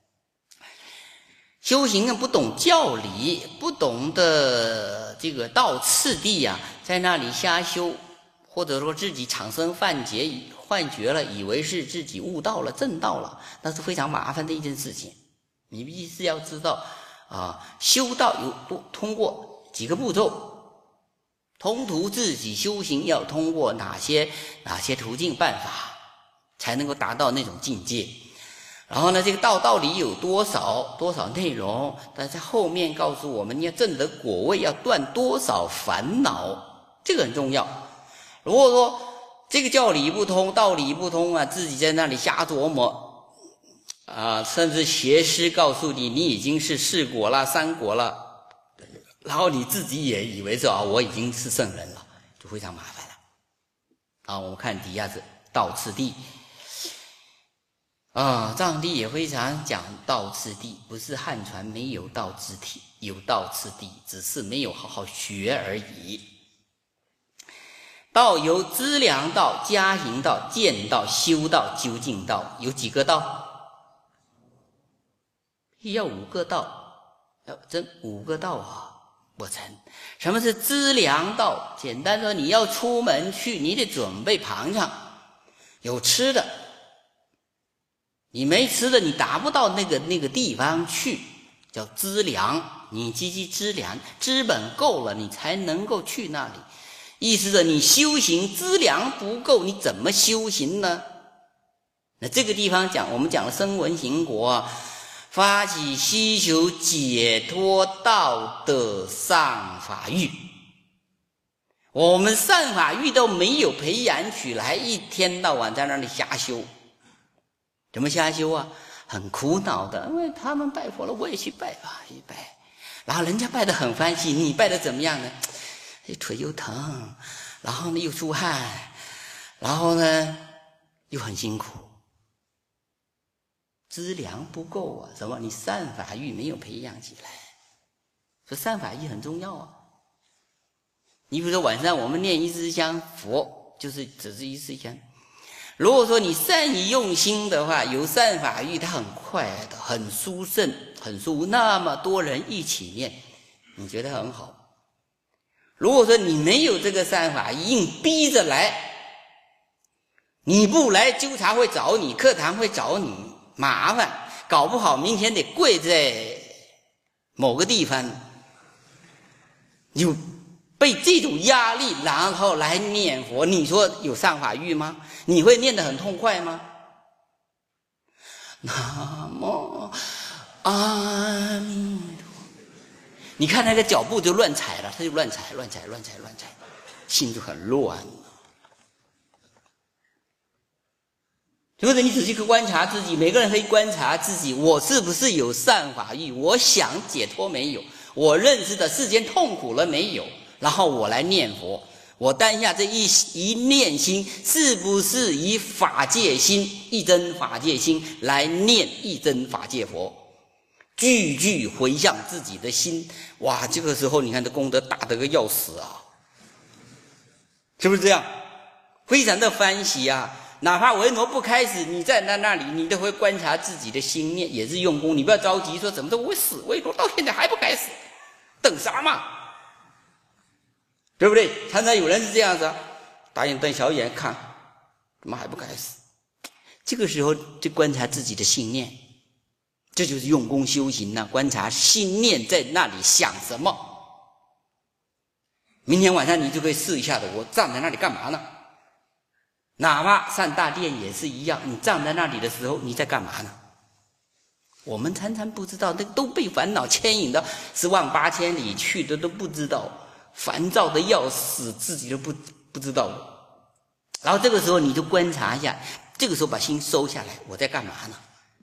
修行人不懂教理，不懂得这个道次第呀、啊，在那里瞎修，或者说自己产生幻觉幻觉了，以为是自己悟道了正道了，那是非常麻烦的一件事情。你必须要知道啊，修道有多通过几个步骤，通途自己修行要通过哪些哪些途径办法，才能够达到那种境界。然后呢，这个道到底有多少多少内容，但在后面告诉我们，你要证得果位要断多少烦恼，这个很重要。如果说这个教理不通，道理不通啊，自己在那里瞎琢磨啊，甚至邪师告诉你你已经是四果了三果了，然后你自己也以为说啊我已经是圣人了，就非常麻烦了啊。我们看底下是道次第啊，藏地也非常讲道次第，不是汉传没有道次第，有道次第，只是没有好好学而已。道有资粮道、加行道、见道、修道、究竟道，有几个道？要五个道，要真五个道啊，不成。什么是资粮道？简单说，你要出门去，你得准备旁上，有吃的。你没吃的，你达不到那个那个地方去，叫资粮。你积极资粮，资本够了，你才能够去那里。意思是你修行资粮不够，你怎么修行呢？那这个地方讲，我们讲了声闻行果啊，发起希求解脱道的上法欲。我们上法欲都没有培养起来，一天到晚在那里瞎修。怎么瞎修啊？很苦恼的，因为他们拜佛了，我也去拜吧，去拜。然后人家拜得很欢喜，你拜得怎么样呢？腿又疼，然后呢又出汗，然后呢又很辛苦，资粮不够啊！什么？你善法欲没有培养起来，所以善法欲很重要啊。你比如说晚上我们念一支香佛，就是只是一支香。 如果说你善于用心的话，有善法欲，它很快的，很殊胜，很殊，那么多人一起念，你觉得很好。如果说你没有这个善法欲，硬逼着来，你不来纠察会找你，课堂会找你，麻烦，搞不好明天得跪在某个地方，有被这种压力，然后来念佛，你说有善法欲吗？你会念得很痛快吗？南无阿弥陀佛，你看那个脚步就乱踩了，他就乱踩乱踩乱踩乱踩，心就很乱。或者你仔细去观察自己，每个人可以观察自己，我是不是有善法欲？我想解脱没有？我认识的世间痛苦了没有？然后我来念佛，我当下这一一念心，是不是以法界心、一真法界心来念一真法界佛？句句回向自己的心，哇！这个时候你看这功德大得个要死啊，是不是这样？非常的欢喜啊！哪怕维罗不开始，你在那那里，你都会观察自己的心念，也是用功。你不要着急说怎么都会死，维罗到现在还不开始，等啥嘛？对不对？常常有人是这样子啊，大眼瞪小眼看，怎么还不开始？这个时候就观察自己的心念，这就是用功修行啊，观察心念在那里想什么。明天晚上你就可以试一下的，我站在那里干嘛呢？哪怕上大殿也是一样，你站在那里的时候你在干嘛呢？我们常常不知道，那都被烦恼牵引到十万八千里去的都不知道，烦躁的要死，自己都不不知道。然后这个时候你就观察一下，这个时候把心收下来，我在干嘛呢？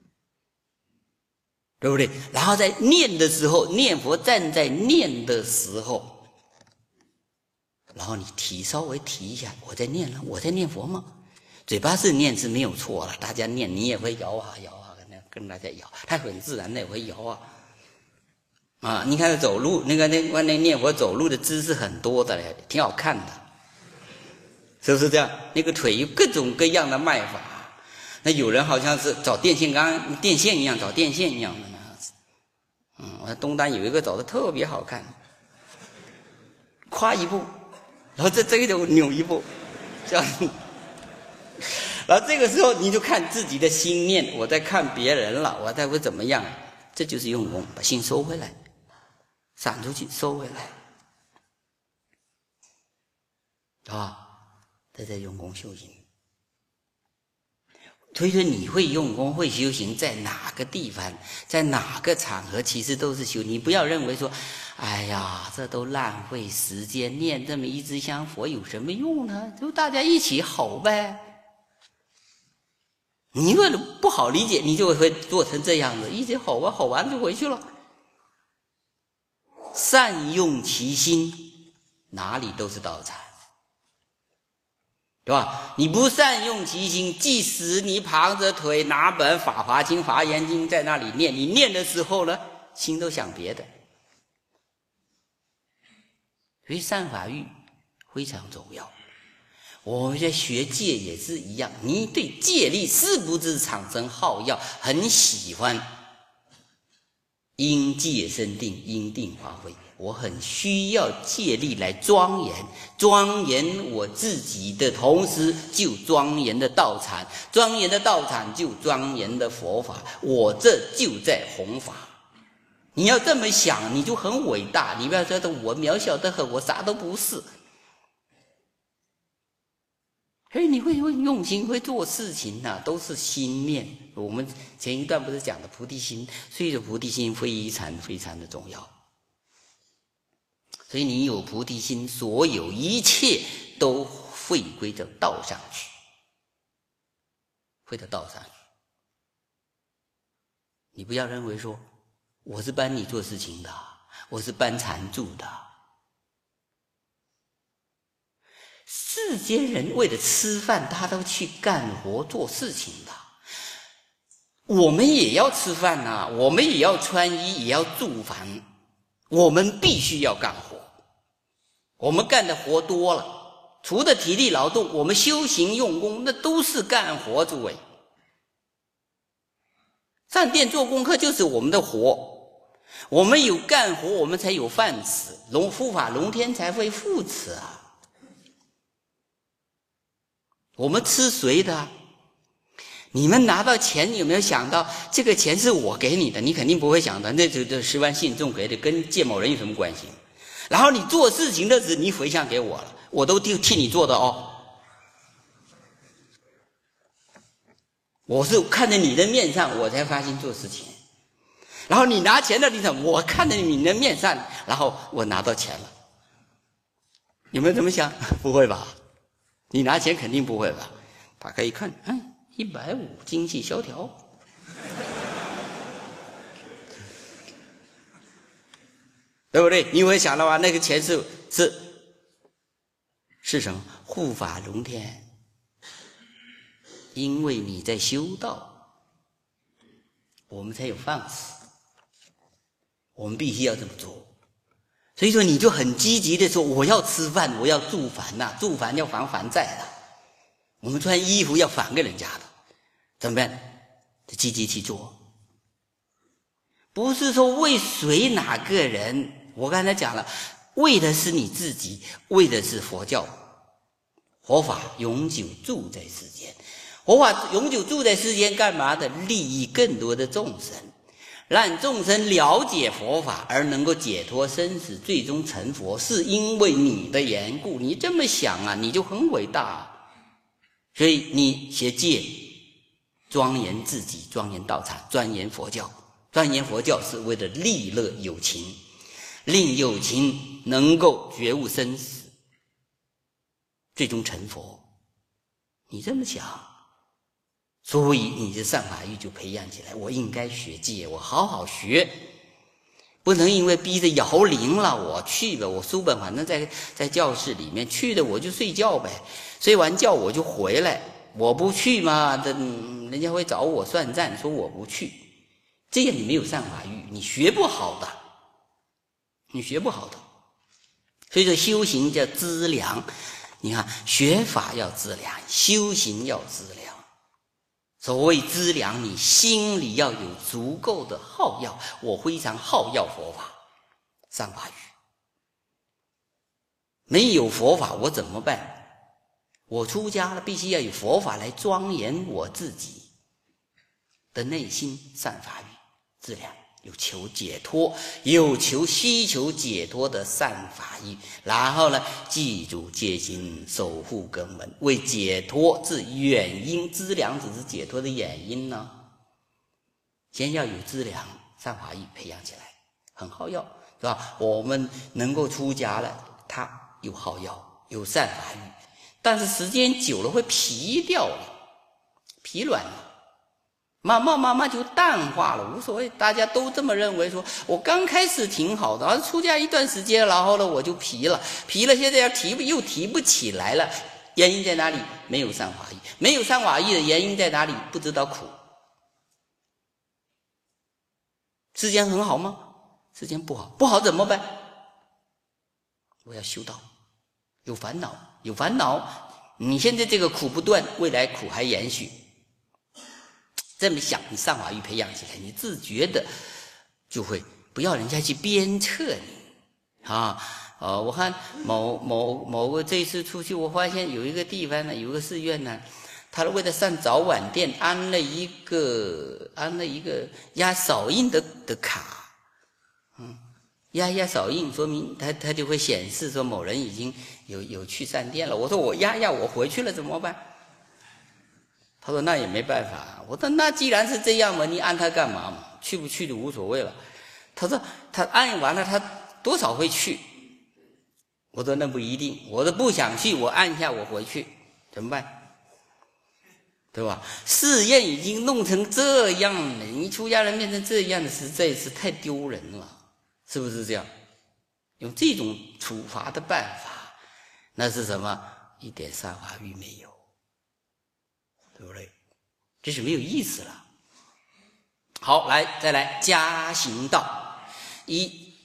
对不对？然后在念的时候，念佛站在念的时候，然后你提稍微提一下，我在念了，我在念佛吗？嘴巴是念是没有错了，大家念你也会摇啊摇啊，跟跟大家摇，他很自然的也会摇啊。啊，你看走路那个那那念佛走路的姿势很多的嘞，挺好看的，是不是这样？那个腿有各种各样的迈法，那有人好像是找电线杆电线一样，找电线一样的那样子。嗯，我东单有一个走的特别好看，跨一步。然后这这个就扭一步，这样，然后这个时候你就看自己的心念，我在看别人了，我在会怎么样？这就是用功，把心收回来，散出去，收回来，啊，这在用功修行。所以说你会用功会修行，在哪个地方，在哪个场合，其实都是修。你不要认为说，哎呀，这都浪费时间，念这么一支香佛有什么用呢？就大家一起吼呗。你为了不好理解，你就会做成这样子，一起吼啊，吼完就回去了。善用其心，哪里都是道场。对吧？你不善用其心，即使你旁着腿拿本《法华经》《华严经》在那里念，你念的时候呢，心都想别的。所以善法欲非常重要。我们在学戒也是一样，你对戒律是不是产生好要，很喜欢，因戒生定，因定发挥。我很需要戒律来庄严，庄严我自己的同时，就庄严的道场，庄严的道场就庄严的佛法，我这就在弘法。你要这么想，你就很伟大。你不要觉得我渺小得很，我啥都不是。所以你会会用心，会做事情啊，都是心念。我们前一段不是讲的菩提心，所以说菩提心非常非常的重要。所以你有菩提心，所有一切都会归到道上去，会到道上去。你不要认为说我是帮你做事情的，我是帮常住的。世间人为了吃饭，他都去干活做事情的。我们也要吃饭啊，我们也要穿衣，也要住房，我们必须要干活。我们干的活多了， 除了体力劳动，我们修行用功，那都是干活，诸位。上殿做功课就是我们的活，我们有干活，我们才有饭吃，龙护法龙天才会扶持啊。我们吃谁的？你们拿到钱，你有没有想到这个钱是我给你的？你肯定不会想到，那就这十万信众给的，跟借某人有什么关系？然后你做事情的时候，你回向给我了，我都替替你做的哦。我是看着你的面上，我才发心做事情。然后你拿钱的地方，我看着你的面上，然后我拿到钱了。有没有这么想？不会吧？你拿钱肯定不会吧？打开一看，嗯，一百五，经济萧条。对不对？你会想到吧？那个钱是是是什么？护法龙天，因为你在修道，我们才有饭吃，我们必须要这么做。所以说，你就很积极的说，我要吃饭，我要住房呐、啊，住房要还还债的，我们穿衣服要还给人家的，怎么办？就积极去做，不是说为谁哪个人。我刚才讲了，为的是你自己，为的是佛教佛法永久住在世间。佛法永久住在世间干嘛的？利益更多的众生，让众生了解佛法而能够解脱生死，最终成佛，是因为你的缘故。你这么想啊，你就很伟大。所以你学戒，庄严自己，庄严道场，钻研佛教。钻研佛教是为了利乐有情，令有情能够觉悟生死，最终成佛。你这么想，所以你的善法欲就培养起来。我应该学戒，我好好学，不能因为逼着摇铃了，我去吧，我书本反正在在教室里面，去了我就睡觉呗，睡完觉我就回来，我不去嘛，这人家会找我算账，说我不去，这样你没有善法欲，你学不好的，你学不好的。所以说修行叫资粮，你看学法要资粮，修行要资粮。所谓资粮，你心里要有足够的好药，我非常好药佛法善法欲，没有佛法我怎么办？我出家了，必须要有佛法来庄严我自己的内心善法欲资粮，有求解脱，有求需求解脱的善法欲，然后呢，记住戒心，守护根门，为解脱之原因，资粮只是解脱的原因呢。先要有资粮，善法欲培养起来，很好药，是吧？我们能够出家了，他有好药，有善法欲，但是时间久了会疲掉了，疲软了。慢慢慢慢就淡化了，无所谓，大家都这么认为，说我刚开始挺好的，而出家一段时间，然后呢我就疲了，疲了，现在要提又提不起来了，原因在哪里？没有善法欲，没有善法欲的原因在哪里？不知道苦。世间很好吗？世间不好，不好怎么办？我要修道，有烦恼，有烦恼，你现在这个苦不断，未来苦还延续。这么想，你善法欲培养起来，你自觉的就会不要人家去鞭策你啊。呃，我看某某某个这次出去，我发现有一个地方呢，有个寺院呢，他为了上早晚殿安了一个安了一个压扫印的的卡，嗯，压压扫印，说明他他就会显示说某人已经有有去上殿了。我说我压压我回去了怎么办？他说那也没办法。我说那既然是这样嘛，你按他干嘛嘛？去不去就无所谓了。他说他按完了他多少会去。我说那不一定，我说不想去，我按一下我回去怎么办？对吧？寺院已经弄成这样了，你出家人变成这样的，实在是太丢人了，是不是这样？用这种处罚的办法，那是什么？一点善法欲没有，对不对？这是没有意思了。好，来再来加行道。一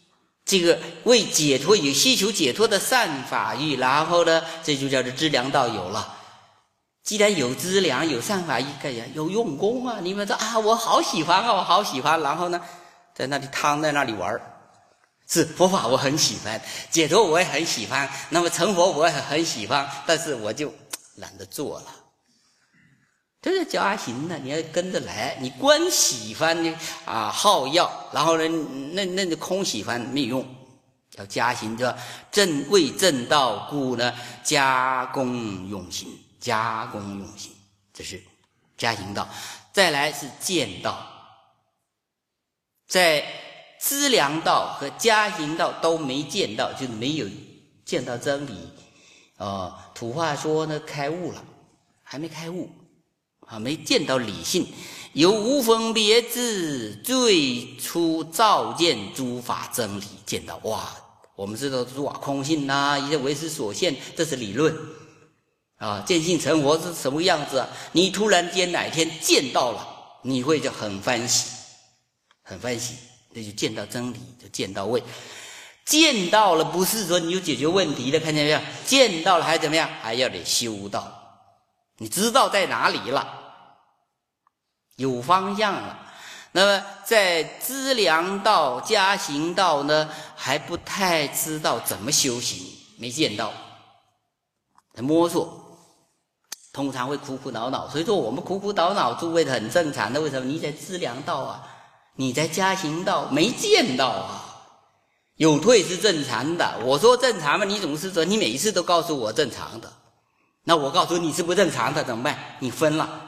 这个为解脱有希求解脱的善法欲，然后呢，这就叫做资粮道有了。既然有资粮有善法欲，干呀有用功啊！你们说啊，我好喜欢啊，我好喜欢，然后呢，在那里躺在那里玩，是佛法我很喜欢，解脱我也很喜欢，那么成佛我也很喜欢，但是我就懒得做了。这是加行呢，你要跟着来，你光喜欢呢啊好要，然后呢，那那那空喜欢没有用。要加行，叫正为正道故呢，加功用心，加功用心，这是加行道。再来是见道，在资粮道和加行道都没见到，就是没有见到真理。哦，土话说呢，开悟了，还没开悟啊，没见到理性，由无分别智，最初照见诸法真理，见到哇。我们知道诸法空性呐、啊，一切为识所现，这是理论啊。见性成佛是什么样子啊？你突然间哪天见到了，你会就很欢喜，很欢喜，那就见到真理，就见到位。见到了不是说你就解决问题了，看见没有？见到了还怎么样？还要得修道，你知道在哪里了，有方向了。那么在资粮道、加行道呢，还不太知道怎么修行，没见到，摸索，通常会苦苦恼恼。所以说我们苦苦恼恼，诸位很正常的。为什么？你在资粮道啊，你在加行道没见到啊，有退是正常的。我说正常嘛，你总是说你每一次都告诉我正常的，那我告诉你是不正常的怎么办？你分了。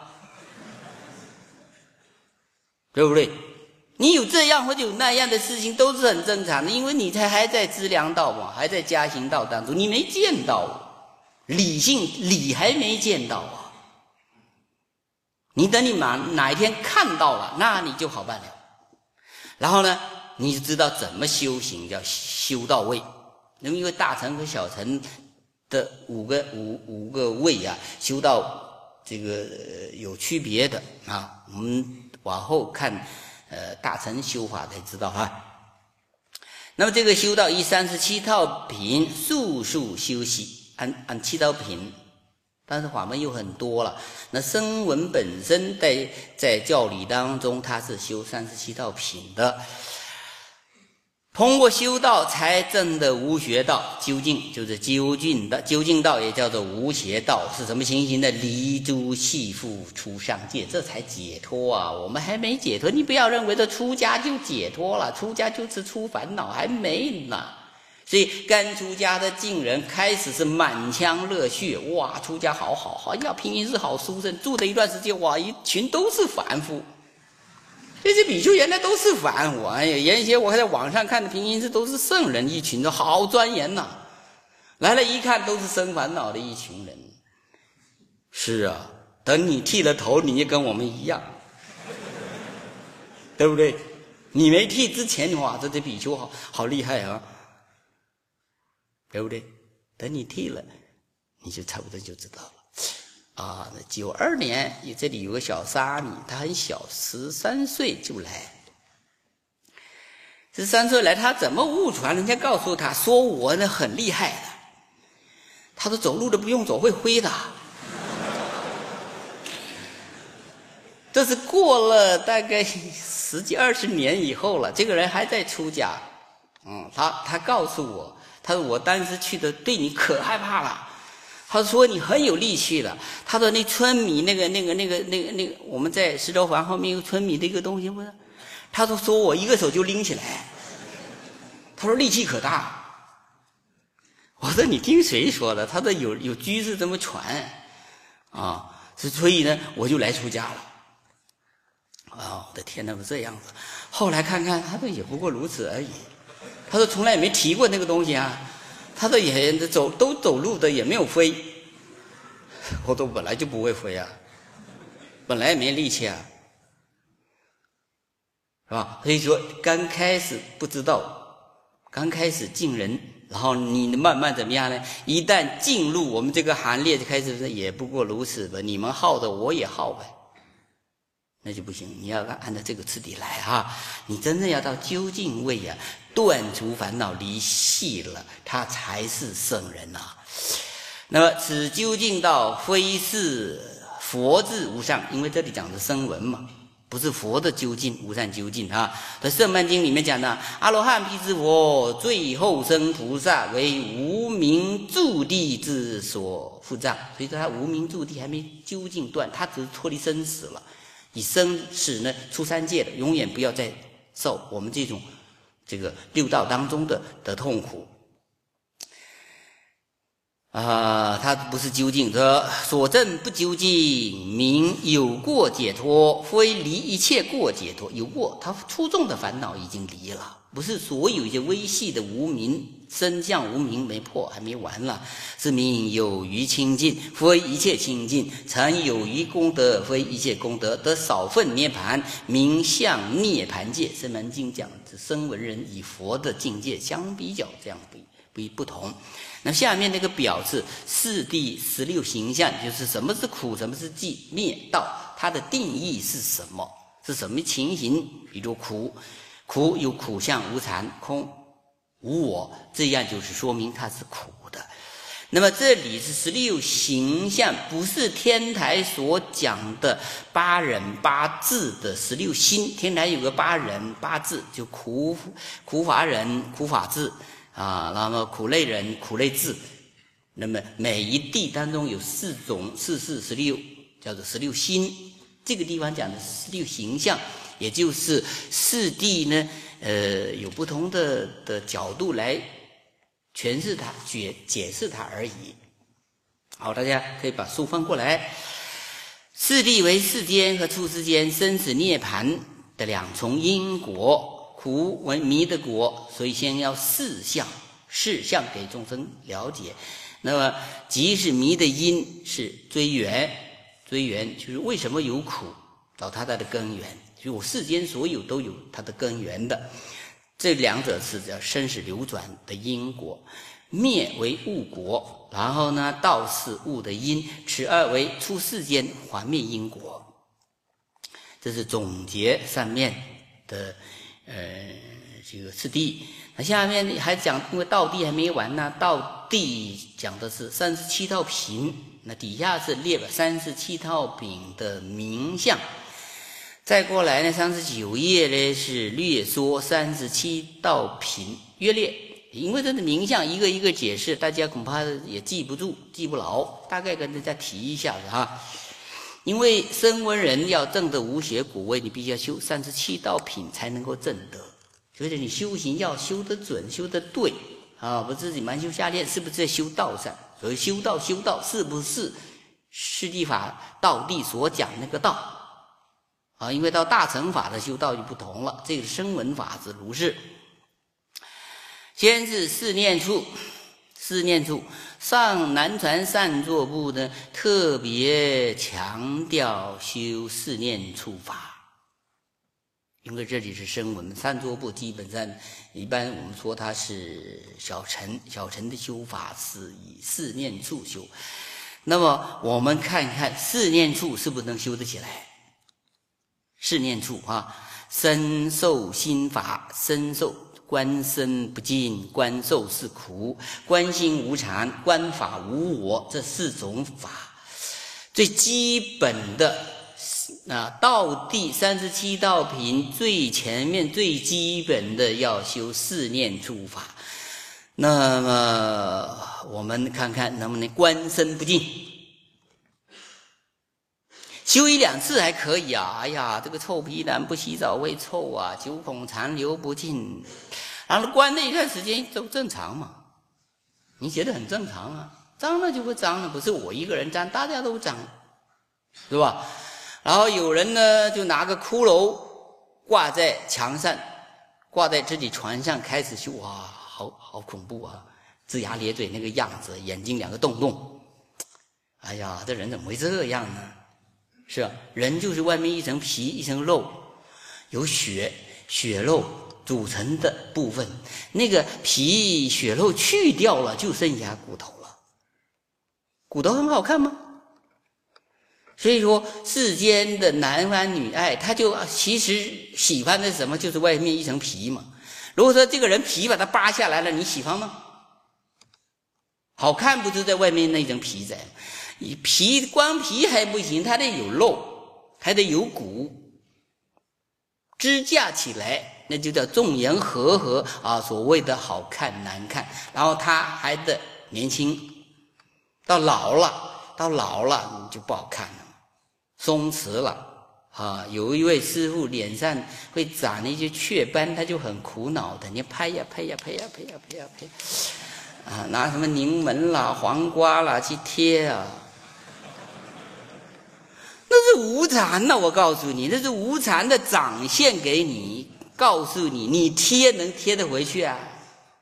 对不对？你有这样或者有那样的事情都是很正常的，因为你才还在资粮道嘛，还在加行道当中，你没见到理性，理还没见到啊。你等你哪哪一天看到了，那你就好办了。然后呢，你就知道怎么修行，叫修到位。那么因为大乘和小乘的五个五五个位啊，修到这个有区别的啊，我们往后看，呃，大乘修法才知道哈。那么这个修道以三十七套品速速修习，按按七道品，但是法门又很多了。那声闻本身在在教理当中，它是修三十七道品的。通过修道才证的无学道，究竟就是究竟的究竟道，也叫做无邪道，是什么情形呢？离诸系缚出上界，这才解脱啊！我们还没解脱，你不要认为这出家就解脱了，出家就是出烦恼，还没呢。所以刚出家的净人开始是满腔热血，哇，出家好好好，要平行是好殊胜，住的一段时间，哇，一群都是凡夫。这些比丘原来都是凡夫，哎呀，原先我还在网上看的平行寺都是圣人一群，都好庄严呐、啊。来了一看，都是生烦恼的一群人。是啊，等你剃了头，你也跟我们一样，对不对？你没剃之前，哇，这些比丘好好厉害啊，对不对？等你剃了，你就差不多就知道了。啊，九二年，这里有个小沙弥，他很小，十三岁就来。十三岁来，他怎么误传？人家告诉他说我呢很厉害的，他说走路都不用走，会挥的。这是过了大概十几二十年以后了，这个人还在出家。嗯，他他告诉我，他说我当时去的对你可害怕了。他说你很有力气的。他说那春米那个那个那个那个那个，我们在石头房后面有春米的一个东西不是？他说说我一个手就拎起来。他说力气可大。我说你听谁说的？他说有有居士这么传啊，所以呢我就来出家了。啊，我的天哪，这样子。后来看看，他说也不过如此而已。他说从来也没提过那个东西啊。他说也走都走路的，也没有飞。我说本来就不会飞啊，本来也没力气啊，是吧？所以说刚开始不知道，刚开始敬人，然后你慢慢怎么样呢？一旦进入我们这个行列，就开始说也不过如此吧。你们好的我也好呗， 那就不行。你要按照这个次第来哈，你真正要到究竟位啊，断除烦恼离系了，他才是圣人啊。那么此究竟道非是佛智无上，因为这里讲的声闻嘛，不是佛的究竟无上究竟啊。在《圣曼经》里面讲的，阿罗汉辟支佛，最后生菩萨，为无明住地之所复障。所以说他无明住地还没究竟断，他只是脱离生死了，以生死呢出三界了，永远不要再受我们这种这个六道当中的的痛苦。啊，他不是究竟的，所证不究竟，名有过解脱，非离一切过解脱。有过，他初众的烦恼已经离了，不是所有一些微细的无明身相无明没破，还没完了，是名有余清净，非一切清净；曾有余功德，非一切功德，得少分涅盘，名相涅盘界。《声闻经》讲这声闻人以佛的境界相比较，这样不不不同。那下面那个表是四谛十六行相，就是什么是苦，什么是寂灭道，它的定义是什么，是什么情形？比如苦，苦有苦相无常空无我，这样就是说明它是苦的。那么这里是十六行相，不是天台所讲的八忍八智的十六心。天台有个八忍八智，就苦苦法忍、苦法智啊，那么苦类忍、苦类智。那么每一地当中有四种，四四十六，叫做十六心。这个地方讲的是十六行相，也就是四谛呢，呃，有不同的的角度来诠释它、解解释它而已。好，大家可以把书翻过来。四谛为世间和处世间生死涅盘的两重因果。苦为迷的果，所以先要四相，四相给众生了解。那么即是迷的因是追源，追源就是为什么有苦，找它的根源。就我世间所有都有它的根源的，这两者是叫生死流转的因果。灭为物果，然后呢道是物的因，此二为出世间还灭因果。这是总结上面的呃，这个次第。那下面还讲，因为道地还没完呢，道地讲的是三十七道品，那底下是列了三十七道品的名相。再过来呢，三十九页呢是略说三十七道品约略，因为这个名相一个一个解释，大家恐怕也记不住、记不牢，大概跟大家提一下子哈。因为声闻人要证得无学果位，你必须要修三十七道品才能够证得。所以你修行要修得准、修得对啊，不自己蛮修瞎练，是不是在修道上？所以修道修道是不是世谛法道地所讲那个道啊？因为到大乘法的修道就不同了，这个声闻法是如是。先是四念处，四念处。上南传上座部呢，特别强调修四念处法，因为这里是声闻，上座部基本上一般我们说它是小乘，小乘的修法是以四念处修。那么我们看看四念处是不是能修得起来？四念处啊，身受心法，身受。观身不净，观受是苦，观心无常，观法无我，这四种法最基本的啊，道地三十七道品最前面最基本的要修四念处法。那么我们看看能不能观身不净，修一两次还可以啊。哎呀，这个臭皮囊不洗澡会臭啊，九孔残留不尽。然后关那一段时间都正常嘛，你觉得很正常啊，脏了就会脏了，不是我一个人脏，大家都脏，是吧？然后有人呢就拿个骷髅挂在墙上，挂在自己床上开始修，哇，好好恐怖啊，龇牙咧嘴那个样子，眼睛两个洞洞，哎呀，这人怎么会这样呢？是吧？人就是外面一层皮一层肉，有血血肉组成的部分，那个皮血肉去掉了，就剩下骨头了。骨头很好看吗？ 所以说世间的男欢女爱，他就其实喜欢的是什么？就是外面一层皮嘛。如果说这个人皮把它扒下来了，你喜欢吗？好看不就在外面那层皮在？皮光皮还不行，它得有肉，还得有骨，支架起来，那就叫众言和合啊，所谓的好看难看。然后他还得年轻，到老了，到老了你就不好看了，松弛了。啊，有一位师傅脸上会长那些雀斑，他就很苦恼的，你拍呀拍呀拍呀拍呀拍呀拍，啊，拿什么柠檬啦、黄瓜啦去贴啊，那是无常的，我告诉你，那是无常的展现给你，告诉你，你贴能贴得回去啊？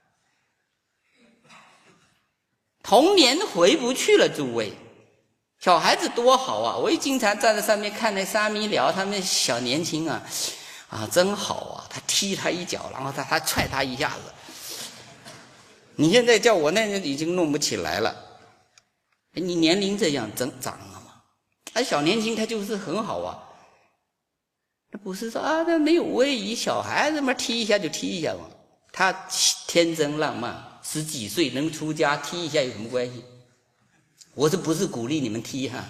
童年回不去了，诸位。小孩子多好啊！我也经常站在上面看那沙弥聊，他们小年轻啊，啊，真好啊！他踢他一脚，然后他他踹他一下子。你现在叫我那已经弄不起来了。你年龄这样增长了嘛？而小年轻他就是很好啊。那不是说啊，那没有位移，小孩子嘛踢一下就踢一下嘛。他天真浪漫，十几岁能出家，踢一下有什么关系？我这不是鼓励你们踢哈，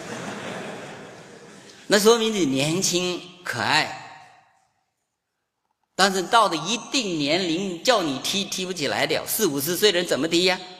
那说明你年轻可爱，但是到了一定年龄叫你踢踢不起来的，四五十岁人怎么踢呀？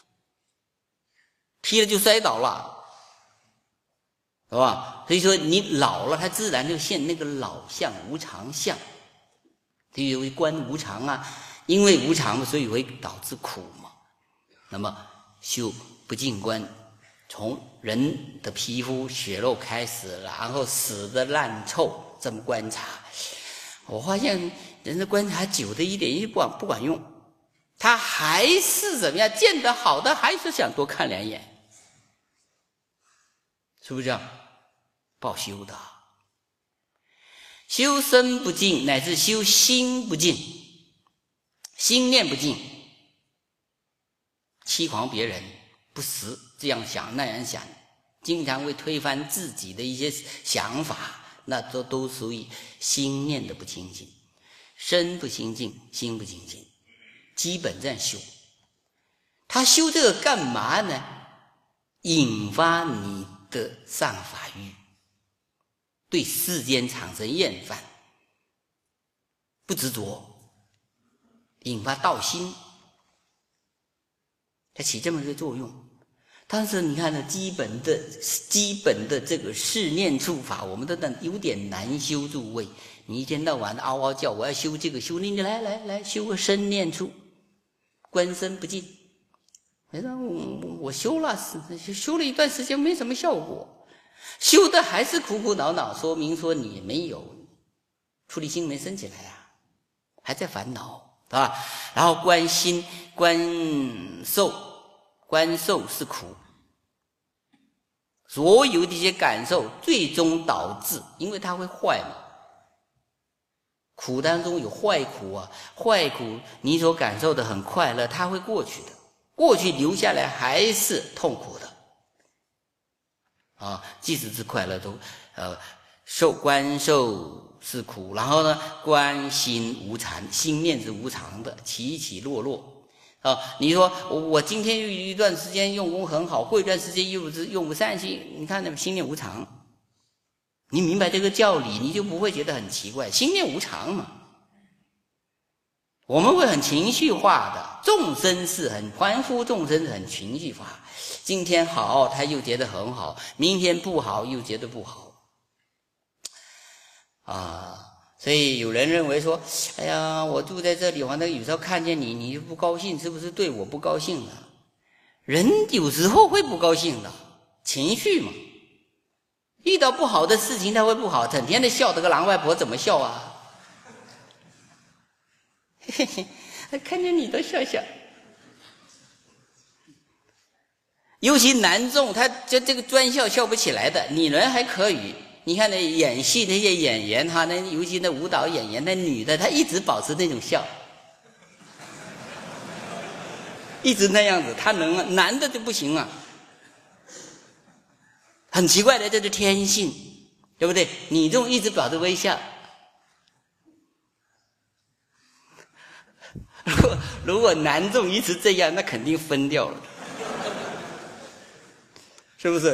踢了就摔倒了，是吧？所以说你老了，它自然就现那个老相无常相，就因为观无常啊，因为无常所以会导致苦嘛。那么修不净观，从人的皮肤血肉开始，然后死的烂臭，这么观察，我发现人的观察久的一点也不管不管用，他还是怎么样，见得好的还是想多看两眼，是不是这样？不好修的，修身不净，乃至修心不净，心念不净，欺狂别人，不实，这样想那样想，经常会推翻自己的一些想法，那都都属于心念的不清净，身不清净，心不清净，基本这样修。他修这个干嘛呢？引发你的上法欲，对世间产生厌烦，不执着，引发道心，它起这么一个作用。但是你看呢，基本的基本的这个视念处法，我们都有点难修。诸位，你一天到晚的嗷嗷叫，我要修这个修那个，来来来，修个身念处，观身不净。哎，我我修了，修了一段时间没什么效果，修的还是苦苦恼恼，说明说你没有出离心没升起来啊，还在烦恼，是吧？然后观心观受，观受是苦，所有的一些感受最终导致，因为它会坏嘛，苦当中有坏苦啊，坏苦你所感受的很快乐，它会过去的，过去留下来还是痛苦的啊，即使是快乐都呃受观受是苦，然后呢观心无常，心念是无常的，起起落落啊。你说我今天有一段时间用功很好，过一段时间又用不上去，你看那心念无常，你明白这个教理，你就不会觉得很奇怪，心念无常嘛。我们会很情绪化的，众生是很凡夫众生是很情绪化，今天好他又觉得很好，明天不好又觉得不好啊。所以有人认为说，哎呀，我住在这里，完了有时候看见你你就不高兴，是不是对我不高兴了？人有时候会不高兴的，情绪嘛，遇到不好的事情他会不好，整天的笑得个狼外婆怎么笑啊？嘿嘿，看见你都笑笑。尤其男众，他就这个专笑笑不起来的，女人还可以。你看那演戏那些演员哈，那尤其那舞蹈演员，那女的她一直保持那种笑，一直那样子，她能，男的就不行啊。 很奇怪的，这是天性，对不对？你这种一直保持微笑，如果如果男众一直这样，那肯定分掉了，是不是？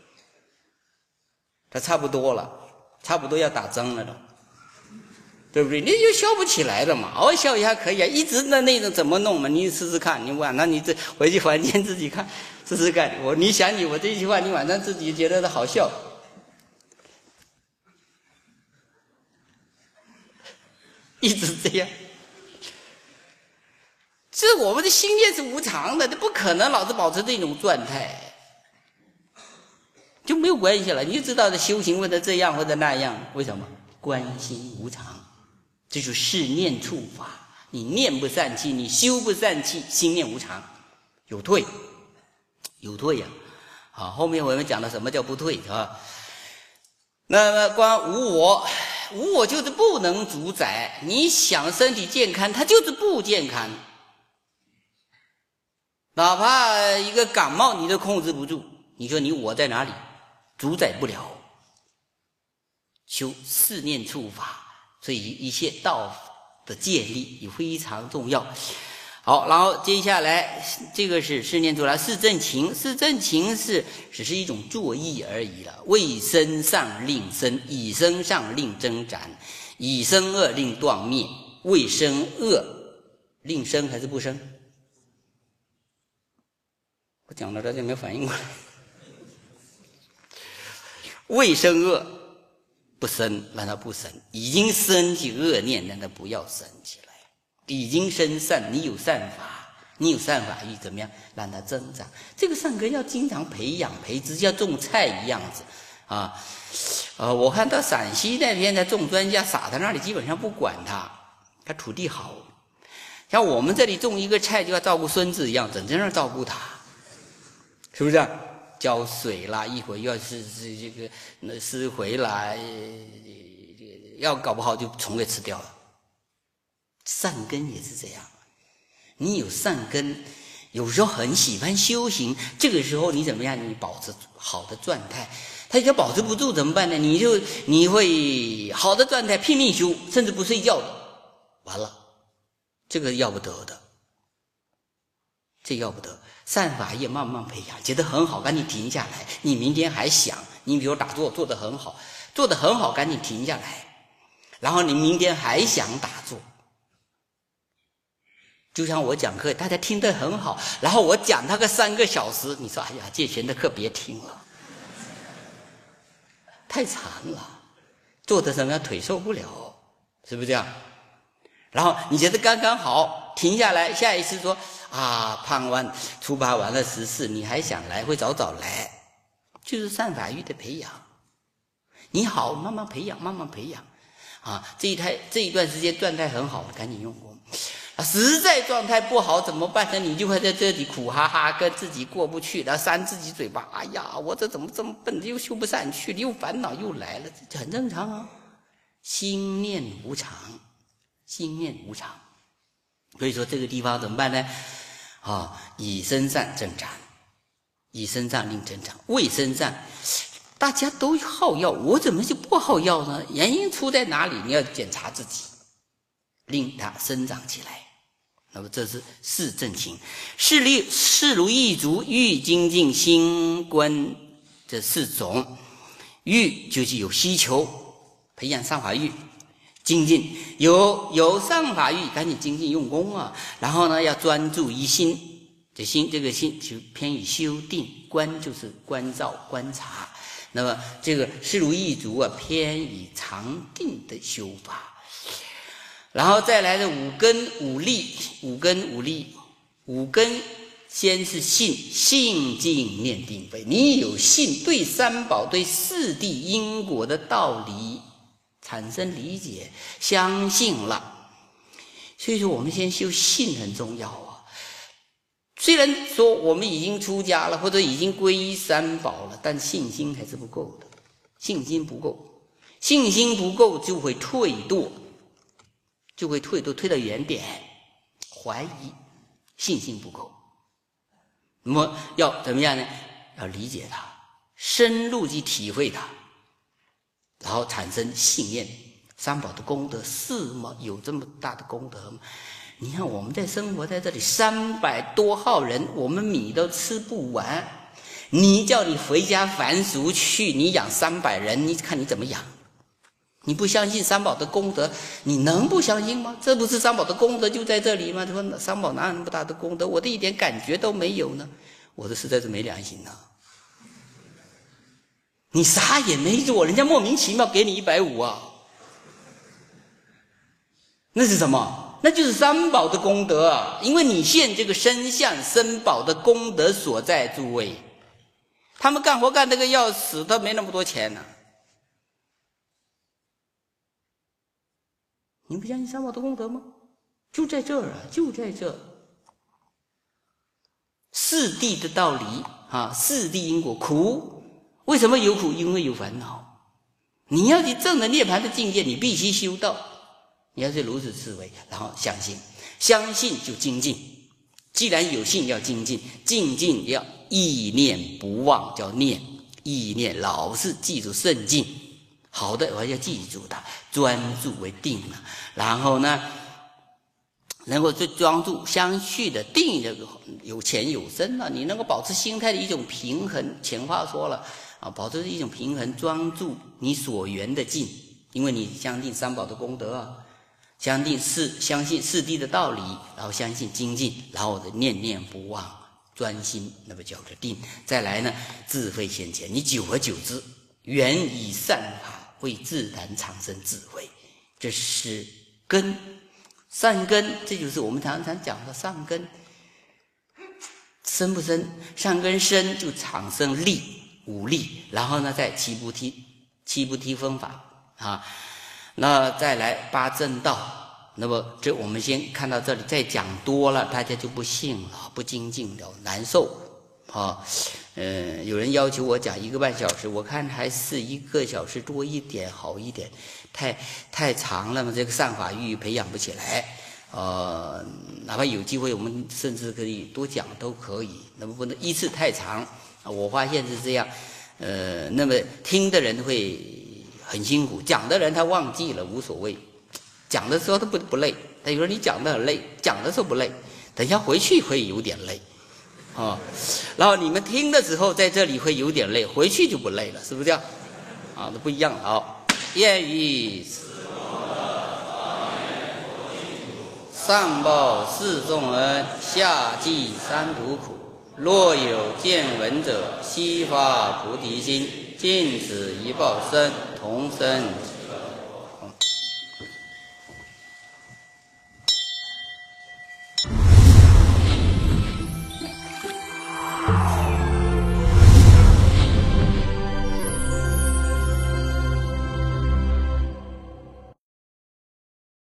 他差不多了，差不多要打针了的，对不对？你就笑不起来了嘛，偶尔笑一下可以啊，一直那那种怎么弄嘛？你试试看，你晚上你这回去房间自己看，试试看。我你想你我这句话，你晚上自己觉得好笑，一直这样。这我们的心念是无常的，这不可能老是保持这种状态。就没有关系了，你就知道的修行或者这样或者那样，为什么？观心无常，这就是念处法。你念不散气，你修不散气，心念无常，有退，有退呀、啊。好，后面我们讲了什么叫不退啊？那么关无我，无我就是不能主宰。你想身体健康，它就是不健康。哪怕一个感冒，你都控制不住。你说你我在哪里？主宰不了，修四念处法，所以一切道的建立也非常重要。好，然后接下来这个是四念处法，四正勤，四正勤是只是一种作意而已了。为身上令生，以身上令增长，以身恶令断灭，为身恶令生还是不生？我讲到这就没反应过来。未生恶不生，让它不生；已经生起恶念，让它不要生起来。已经生善，你有善法，你有善法欲，怎么样让它增长？这个善根要经常培养培植，像种菜一样子啊。呃，我看到陕西那边的种专家撒在那里，基本上不管它，它土地好。像我们这里种一个菜，就要照顾孙子一样，整天在那照顾它，是不是这样？浇水啦，一会儿要是是这个那施肥啦，要搞不好就虫给吃掉了。善根也是这样，你有善根，有时候很喜欢修行，这个时候你怎么样？你保持好的状态，他要保持不住怎么办呢？你就你会好的状态拼命修，甚至不睡觉的，完了，这个要不得的，这要不得。善法业慢慢培养，觉得很好，赶紧停下来。你明天还想，你比如打坐做得很好，做得很好，赶紧停下来。然后你明天还想打坐，就像我讲课，大家听得很好，然后我讲他个三个小时，你说哎呀，戒贤的课别听了，太长了，做的什么样腿受不了，是不是这样？然后你觉得刚刚好，停下来，下一次说啊，傍晚初八完了十四，你还想来，会早早来，就是善法欲的培养。你好，慢慢培养，慢慢培养啊！这一态这一段时间状态很好，赶紧用功。啊，实在状态不好怎么办呢？你就会在这里苦哈哈，跟自己过不去，然后扇自己嘴巴。哎呀，我这怎么这么笨，又修不上去，又烦恼又来了，这很正常啊。心念无常，心念无常。所以说这个地方怎么办呢？啊，以身上增长，以身上令增长，为身上。大家都好药，我怎么就不好药呢？原因出在哪里？你要检查自己，令它生长起来。那么这是四正勤，四力四如意足，欲精进心观这四种。欲就是有需求，培养上法欲，精进有有上法欲，赶紧精进用功啊。然后呢，要专注于心，这心这个心就偏于修定，观就是关照观察。那么这个四如意足啊，偏于常定的修法。然后再来的五根五力，五根五力，五根先是信，信静念定慧。你有信，对三宝对四谛因果的道理产生理解，相信了。所以说我们先修信很重要啊。虽然说我们已经出家了，或者已经皈依三宝了，但信心还是不够的。信心不够，信心不够就会退堕，就会退堕，退到原点，怀疑，信心不够。那么要怎么样呢？要理解它， 深入去体会它，然后产生信念。三宝的功德是吗？有这么大的功德吗？你看我们在生活在这里三百多号人，我们米都吃不完，你叫你回家凡俗去，你养三百人，你看你怎么养？你不相信三宝的功德，你能不相信吗？这不是三宝的功德就在这里吗？他说三宝哪有那么大的功德，我的一点感觉都没有呢。我说实在是没良心啊，你啥也没做，人家莫名其妙给你一百五啊，那是什么？那就是三宝的功德啊！因为你现这个身相身宝的功德所在，诸位，他们干活干这个要死，他没那么多钱呢、啊。你不相信三宝的功德吗？就在这儿啊，就在这儿。四谛的道理啊，四谛因果苦，为什么有苦？因为有烦恼。你要去证了涅槃的境界，你必须修道。你要是如此思维，然后相信，相信就精进。既然有信，要精进，精进要意念不忘，叫念。意念老是记住圣境，好的我要记住它，专注为定了。然后呢，能够最专注相续的定，这个有浅有深了、啊。你能够保持心态的一种平衡，前话说了啊，保持一种平衡，专注你所缘的境，因为你相信三宝的功德啊。相信四相信四谛的道理，然后相信精进，然后念念不忘，专心，那么叫做定。再来呢，智慧现前，你久而久之，缘以善法会自然产生智慧，这是根。善根，这就是我们常常讲的善根。深不深？善根深就产生力，五力，然后呢，再七菩提，七菩提分法啊。那再来八正道，那么这我们先看到这里，再讲多了大家就不信了，不精进了，难受啊。嗯，有人要求我讲一个半小时，我看还是一个小时多一点好一点，太太长了嘛，这个善法欲培养不起来。呃，哪怕有机会，我们甚至可以多讲都可以，那么不能一次太长。我发现是这样，呃，那么听的人会很辛苦，讲的人他忘记了无所谓，讲的时候他不不累。他有时候你讲的很累，讲的时候不累，等一下回去会有点累，啊，然后你们听的时候在这里会有点累，回去就不累了，是不是这样？啊，那不一样了啊。愿以上报四重恩，下济三途苦。若有见闻者，悉发菩提心，尽此一报身，同生。